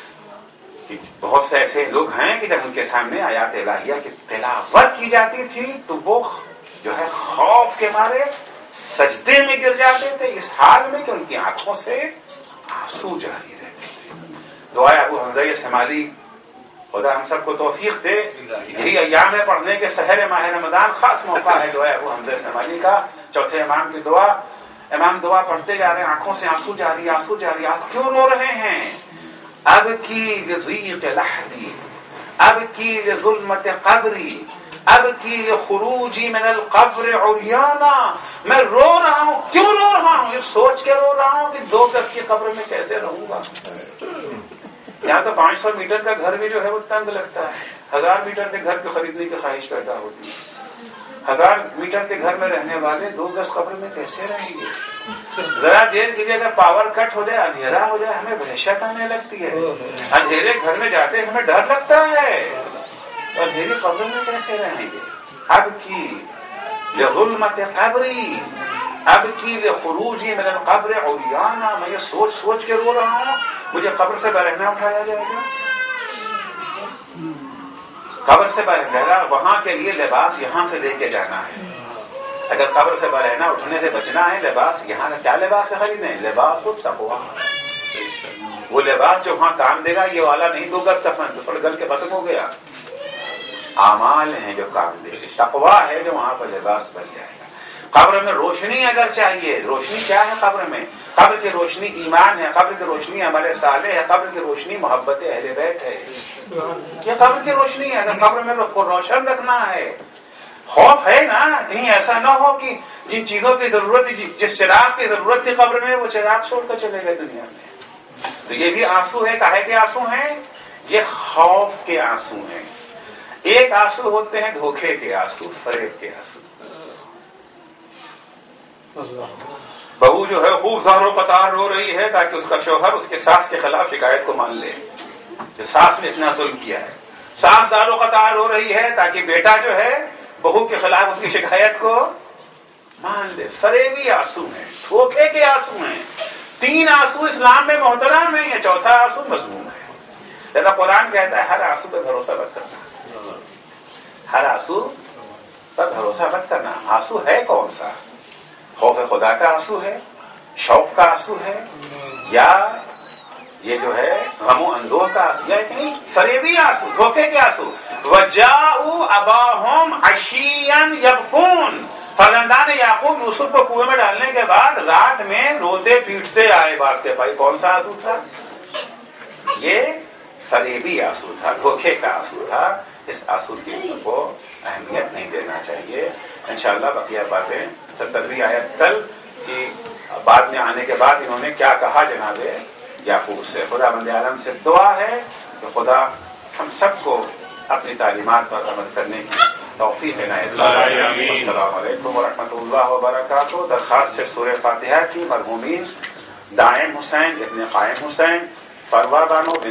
بہت سے ایسے لوگ ہیں کہ جب ان کے سامنے آیات الہیہ کی تلاوت کی جاتی تھی تو وہ جو ہے خوف کے مارے سجدے میں گر جاتے تھے، اس حال میں کہ ان کی آنکھوں سے آنسو جاری رہتے تھے۔ دعائے ابو حمزہ سمالی، خدا ہم سب کو توفیق دے، یہی ایام ہے پڑھنے کے، سحر ماہ رمضان خاص موقع ہے دعائے ابو حمزہ سمالی کا، چوتھے امام کی دعا۔ امام دعا پڑھتے جا رہے ہیں، آنکھوں سے آنسو جاری، آنسو جاری۔ آج کیوں رو رہے ہیں؟ اب کی لضیق لحدی، اب کی لظلمت قبری، اب کی خروجی من القبر عریانا، میں رو رہا ہوں. کیوں رو رہا ہوں؟ یہ سوچ کے رو رہا ہوں کہ 2 گز کی قبر میں کیسے رہوں گا. یہاں تو 500 میٹر کا گھر بھی جو ہے وہ تنگ لگتا ہے. 1000 میٹر کے گھر کو خریدنے کی خواہش پیدا ہوتی ہے. 1000 میٹر کے گھر میں رہنے والے 2 گز قبر میں کیسے رہیں گے؟ ذرا دیر کے لیے اگر پاور کٹ ہو جائے، اندھیرا ہو جائے، ہمیں وحشت آنے لگتی ہے. اندھیرے گھر میں جاتے ہمیں ڈر لگتا ہے. اندھیری قبر میں کیسے رہیں گے؟ اب کی لظلمت قبری، اب کی لخروجی من القبر عریانا، میں یہ سوچ سوچ کے رو رہا ہوں مجھے قبر سے برہنہ اٹھایا جائے گا. قبر سے برہنہ، وہاں کے لیے لباس یہاں سے لے کے جانا ہے. اگر قبر سے برہنہ اٹھنے سے بچنا ہے، لباس یہاں کا کیا لباس ہے خریدیں؟ لباس التقویٰ، وہ لباس جو وہاں کام دے گا. یہ والا نہیں 2 گز کفن تو تھوڑا گل کے ختم ہو گیا. اعمال ہیں جو کام دے گا، تقویٰ ہے جو وہاں پر لباس بن جائے گا. قبر میں روشنی اگر چاہیے، روشنی کیا ہے قبر میں؟ قبر کی روشنی ایمان ہے، قبر کی روشنی عمل صالح ہے، قبر کی روشنی محبت اہل بیت ہے. یہ قبر کی روشنی ہے. اگر قبر میں روشن رکھنا ہے، خوف ہے نا کہیں ایسا نہ ہو کہ جن چیزوں کی ضرورت تھی، جس چراغ کی ضرورت تھی قبر میں، وہ چراغ چھوڑ کر چلے گئے دنیا میں. تو یہ بھی آنسو ہے. کاہے کے آنسو ہیں؟ یہ خوف کے آنسو ہیں. ایک آنسو ہوتے ہیں دھوکے کے آنسو، فریب کے آنسو. بہو جو ہے خوب زہر و قطار رو رہی ہے تاکہ اس کا شوہر اس کے ساس کے خلاف شکایت کو مان لے کہ ساس نے اتنا ظلم کیا ہے. ساس زہر و قطار رو رہی ہے تاکہ بیٹا جو ہے بہو کے خلاف اس کی شکایت کو مان لے. فریبی آنسو ہیں، دھوکے کے آنسو ہیں. 3 آنسو اسلام میں محترم ہیں، یہ 4تھا آنسو مذموم ہے. لہذا قرآن کہتا ہے ہر آنسو پہ بھروسہ مت کرنا، ہر آنسو پر بھروسہ مت کرنا. آنسو ہے کون سا؟ خوف خدا کا آنسو ہے، شوق کا آنسو ہے، یا یہ جو ہے غم و اندوہ کا آنسو، یا نہیں فریبی آنسو، دھوکے کے آنسو. وَجَاءُوا أَبَاهُمْ عَشِيًّا يَبْكُونَ، فرزندان یعقوب یوسف کو کنویں میں ڈالنے کے بعد رات میں روتے پیٹتے آئے باپ کے بھائی. کون سا آنسو تھا؟ یہ فریبی آنسو تھا، دھوکے کا آنسو تھا. اس آنسو کی کو اہمیت نہیں دینا چاہیے. انشاءاللہ بقیہ باتیں 70ویں آیت کل کی بعد میں آنے کے بعد انہوں نے کیا کہا جناب یعقوب سے. خدا بند عالم سے دعا ہے کہ خدا ہم سب کو اپنی تعلیمات پر عمل کرنے کی توفیق عنایت فرمائے. السلام علیکم ورحمۃ اللہ وبرکاتہ. درخواست ہے سورہ فاتحہ کی مرحومین دائم حسین ابن قائم حسین، فروا بانو